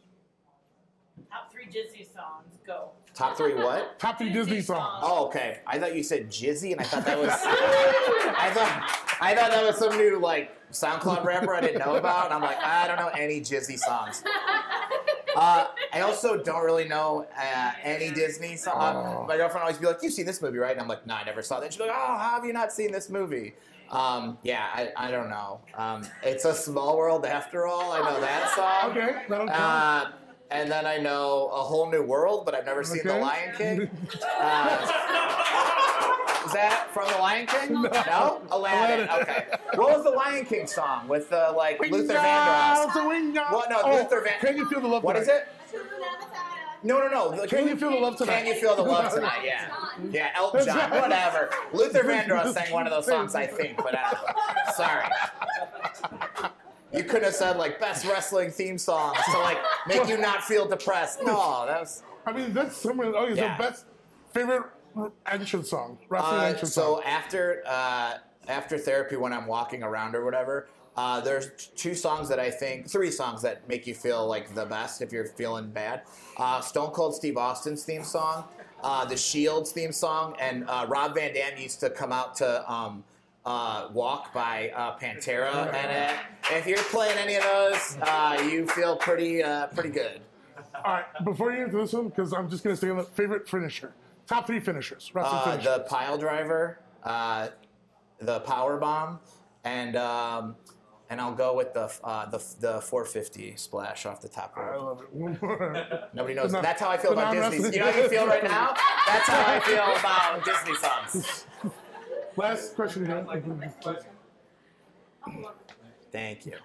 S6: Top three Disney songs, go.
S3: Top three what?
S2: Top three Disney,
S6: Disney
S2: songs.
S6: songs.
S3: Oh, okay. I thought you said Jizzy, and I thought that was. I thought I thought that was some new like SoundCloud rapper I didn't know about, and I'm like, I don't know any Jizzy songs. Uh, I also don't really know uh, any Disney song. My girlfriend always be like, "You've seen this movie, right?" And I'm like, "No, I never saw that." She's like, "Oh, how have you not seen this movie?" Um, yeah, I, I don't know. Um, it's a small world after all. I know that song.
S2: Okay, that'll count.
S3: Uh, and then I know A Whole New World, but I've never seen The
S2: Okay.
S3: Lion King. Uh, is that from The Lion King? No? Aladdin.
S2: Aladdin.
S3: Okay. What was the Lion King song with uh, like Luther
S2: Vandross.
S3: Vandross? What? No,
S2: Oh,
S3: Luther Van.
S2: Can you feel the love?
S3: What
S2: tonight?
S3: is it? No, no, no. The-
S2: Can you feel the love tonight?
S3: Can you feel the love tonight? Yeah. Yeah, Elton John, whatever. Luther Vandross sang one of those songs, I think, but I don't know. Sorry. You couldn't have said like best wrestling theme songs to like make you not feel depressed. No, that was.
S2: I mean, that's someone. Oh, it's
S3: Yeah.
S2: the best favorite entrance song, wrestling
S3: Uh,
S2: entrance
S3: so
S2: song.
S3: after uh, after therapy, when I'm walking around or whatever, uh, there's two songs that I think, three songs that make you feel like the best if you're feeling bad. Uh, Stone Cold Steve Austin's theme song, uh, The Shield's theme song, and uh, Rob Van Dam used to come out to um, uh, Walk by uh, Pantera, and uh, if you're playing any of those, uh, you feel pretty uh, pretty good.
S2: All right, before you get into this one, because I'm just going to stay on the favorite finisher. Top three finishers, wrestling
S3: Uh,
S2: finishers.
S3: the pile driver, uh, the power bomb, and um, and I'll go with the uh, the the four fifty splash off the top
S2: I
S3: rope.
S2: love it. One more.
S3: Nobody knows.
S2: The non-
S3: That's how I feel
S2: the
S3: about Disney.
S2: non-wrestling-
S3: You know how you feel right now? That's how I feel about Disney songs.
S2: Last question here.
S3: Thank you.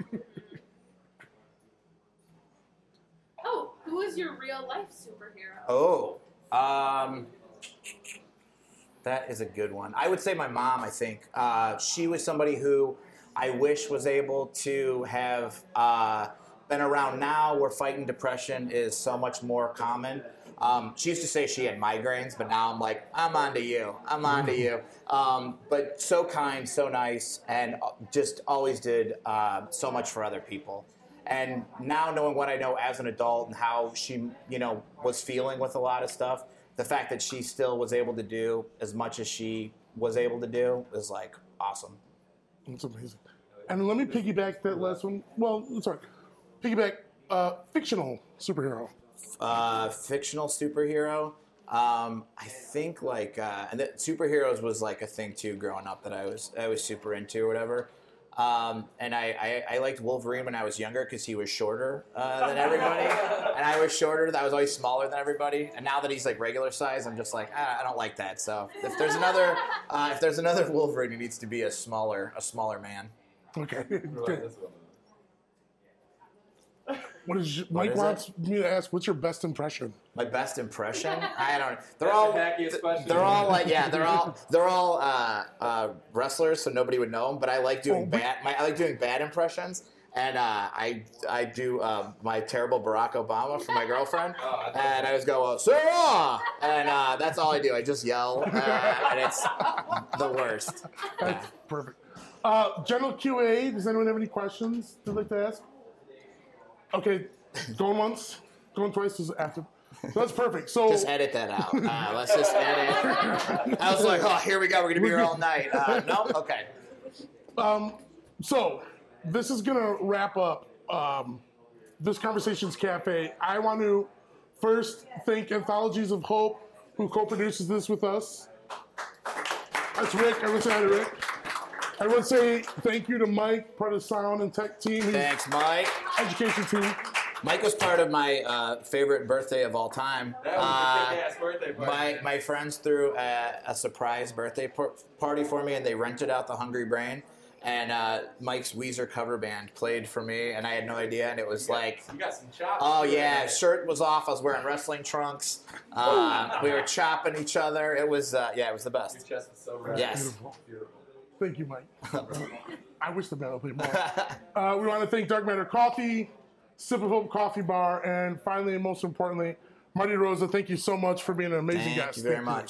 S5: Oh, who is your real life superhero?
S3: Oh, um, that is a good one. I would say my mom. I think uh, she was somebody who I wish was able to have uh, been around now, where fighting depression is so much more common. Um, she used to say she had migraines, but now I'm like, I'm on to you. I'm on to you. Um, but so kind, so nice, and just always did uh, so much for other people. And now knowing what I know as an adult and how she, you know, was feeling with a lot of stuff, the fact that she still was able to do as much as she was able to do is like awesome.
S2: That's amazing. And let me piggyback that last one. Well, sorry. Piggyback uh, fictional superhero.
S3: Uh, fictional superhero. Um, I think like uh, and that superheroes was like a thing too growing up that I was I was super into or whatever. Um, and I, I, I liked Wolverine when I was younger because he was shorter uh, than everybody, and I was shorter. I was always smaller than everybody. And now that he's like regular size, I'm just like ah, I don't like that. So if there's another uh, if there's another Wolverine, he needs to be a smaller a smaller man.
S2: Okay. Good. What is
S3: What
S2: Mike
S3: is
S2: wants me to ask? What's your best impression?
S3: My best impression? I don't. They're
S4: That's
S3: all.
S4: the hackiest question.
S3: They're all like yeah. They're all. They're all uh, uh, wrestlers, so nobody would know them. But I like doing
S2: Oh, but-
S3: bad. My, I like doing bad impressions, and uh, I I do uh, my terrible Barack Obama for my girlfriend,
S4: Oh, I thought-
S3: and I just go uh, Sarah, and uh, that's all I do. I just yell, uh, and it's the worst. Yeah.
S2: That's perfect. Uh, general Q A. Does anyone have any questions they'd like to ask? Okay, going once, going twice is after. So that's perfect. So
S3: Just edit that out. Uh, let's just edit. I was like, oh, here we go. We're gonna be here all night. Uh, no, okay.
S2: So, this is going to wrap up um, this Conversations Cafe. I want to first thank Anthologies of Hope, who co-produces this with us. That's Rick. Everyone say hi to Rick. I want to say thank you to Mike, part of the sound and tech team, who's
S3: Thanks, Mike.
S2: education team.
S3: Mike was part of my uh, favorite birthday of all time.
S4: That was
S3: Uh,
S4: a kick-ass birthday party.
S3: my my friends threw a, a surprise birthday par- party for me, and they rented out the Hungry Brain. And uh, Mike's Weezer cover band played for me, and I had no idea. And it was like,
S4: You got some chops.
S3: oh yeah, shirt was off. I was wearing wrestling trunks. Uh, we were chopping each other. It was uh, yeah, it was the
S4: Your
S3: best.
S4: chest is so red.
S3: Yes.
S2: Beautiful. Thank you, Mike. I wish the band would play more. Uh, we want to thank Dark Matter Coffee, Sip of Hope Coffee Bar, and finally, and most importantly, Marty Rosa. Thank you so much for being an amazing
S3: Thank
S2: guest.
S3: you very
S2: Thank
S3: much.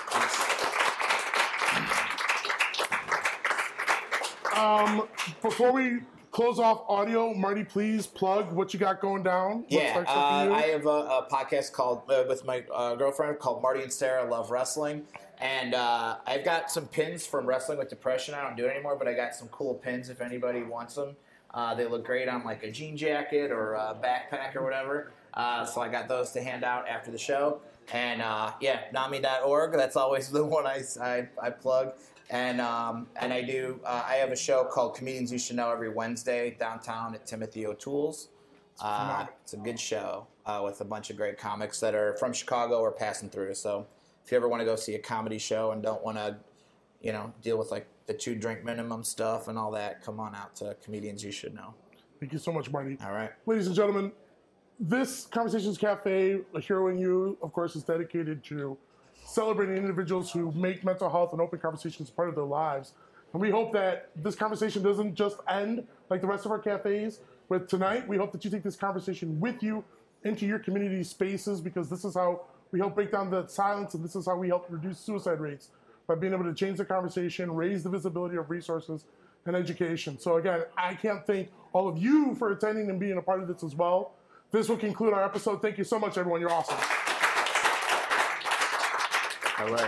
S2: Um, before we close off audio, Marty, please plug what you got going down. What's
S3: Yeah,
S2: next up for
S3: uh,
S2: you?
S3: I have a, a podcast called uh, with my uh, girlfriend called Marty and Sarah Love Wrestling, and uh, I've got some pins from Wrestling with Depression. I don't do it anymore, but I got some cool pins if anybody wants them. Uh, they look great on like a jean jacket or a backpack or whatever. Uh, so I got those to hand out after the show. And uh, yeah, nami dot org. That's always the one I, I, I plug. And um, and I do. Uh, I have a show called Comedians You Should Know every Wednesday downtown at Timothy O'Toole's. Uh, it's a good show uh, with a bunch of great comics that are from Chicago or passing through. So if you ever want to go see a comedy show and don't want to, you know, deal with like the two drink minimum stuff and all that, come on out to Comedians You Should Know.
S2: Thank you so much, Marty.
S3: All right.
S2: Ladies and gentlemen, this Conversations Cafe, A Hero in You, of course, is dedicated to celebrating individuals who make mental health and open conversations part of their lives. And we hope that this conversation doesn't just end like the rest of our cafes, but tonight we hope that you take this conversation with you into your community spaces, because this is how we help break down the silence, and this is how we help reduce suicide rates, by being able to change the conversation, raise the visibility of resources and education. So again, I can't thank all of you for attending and being a part of this as well. This will conclude our episode. Thank you so much, everyone. You're awesome.
S3: All right.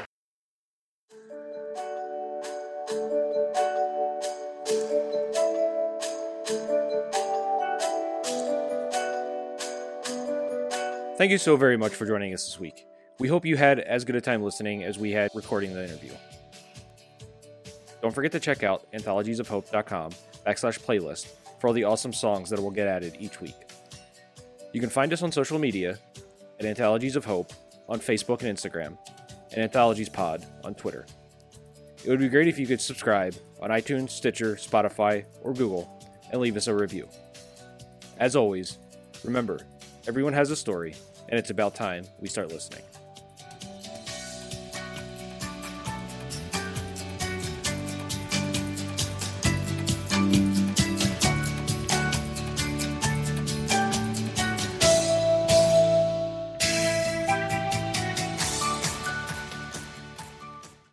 S1: Thank you so very much for joining us this week. We hope you had as good a time listening as we had recording the interview. Don't forget to check out anthologiesofhope.com backslash playlist for all the awesome songs that will get added each week. You can find us on social media at Anthologies of Hope on Facebook and Instagram, and Anthologies Pod on Twitter. It would be great if you could subscribe on iTunes, Stitcher, Spotify, or Google, and leave us a review. As always, remember, everyone has a story, and it's about time we start listening.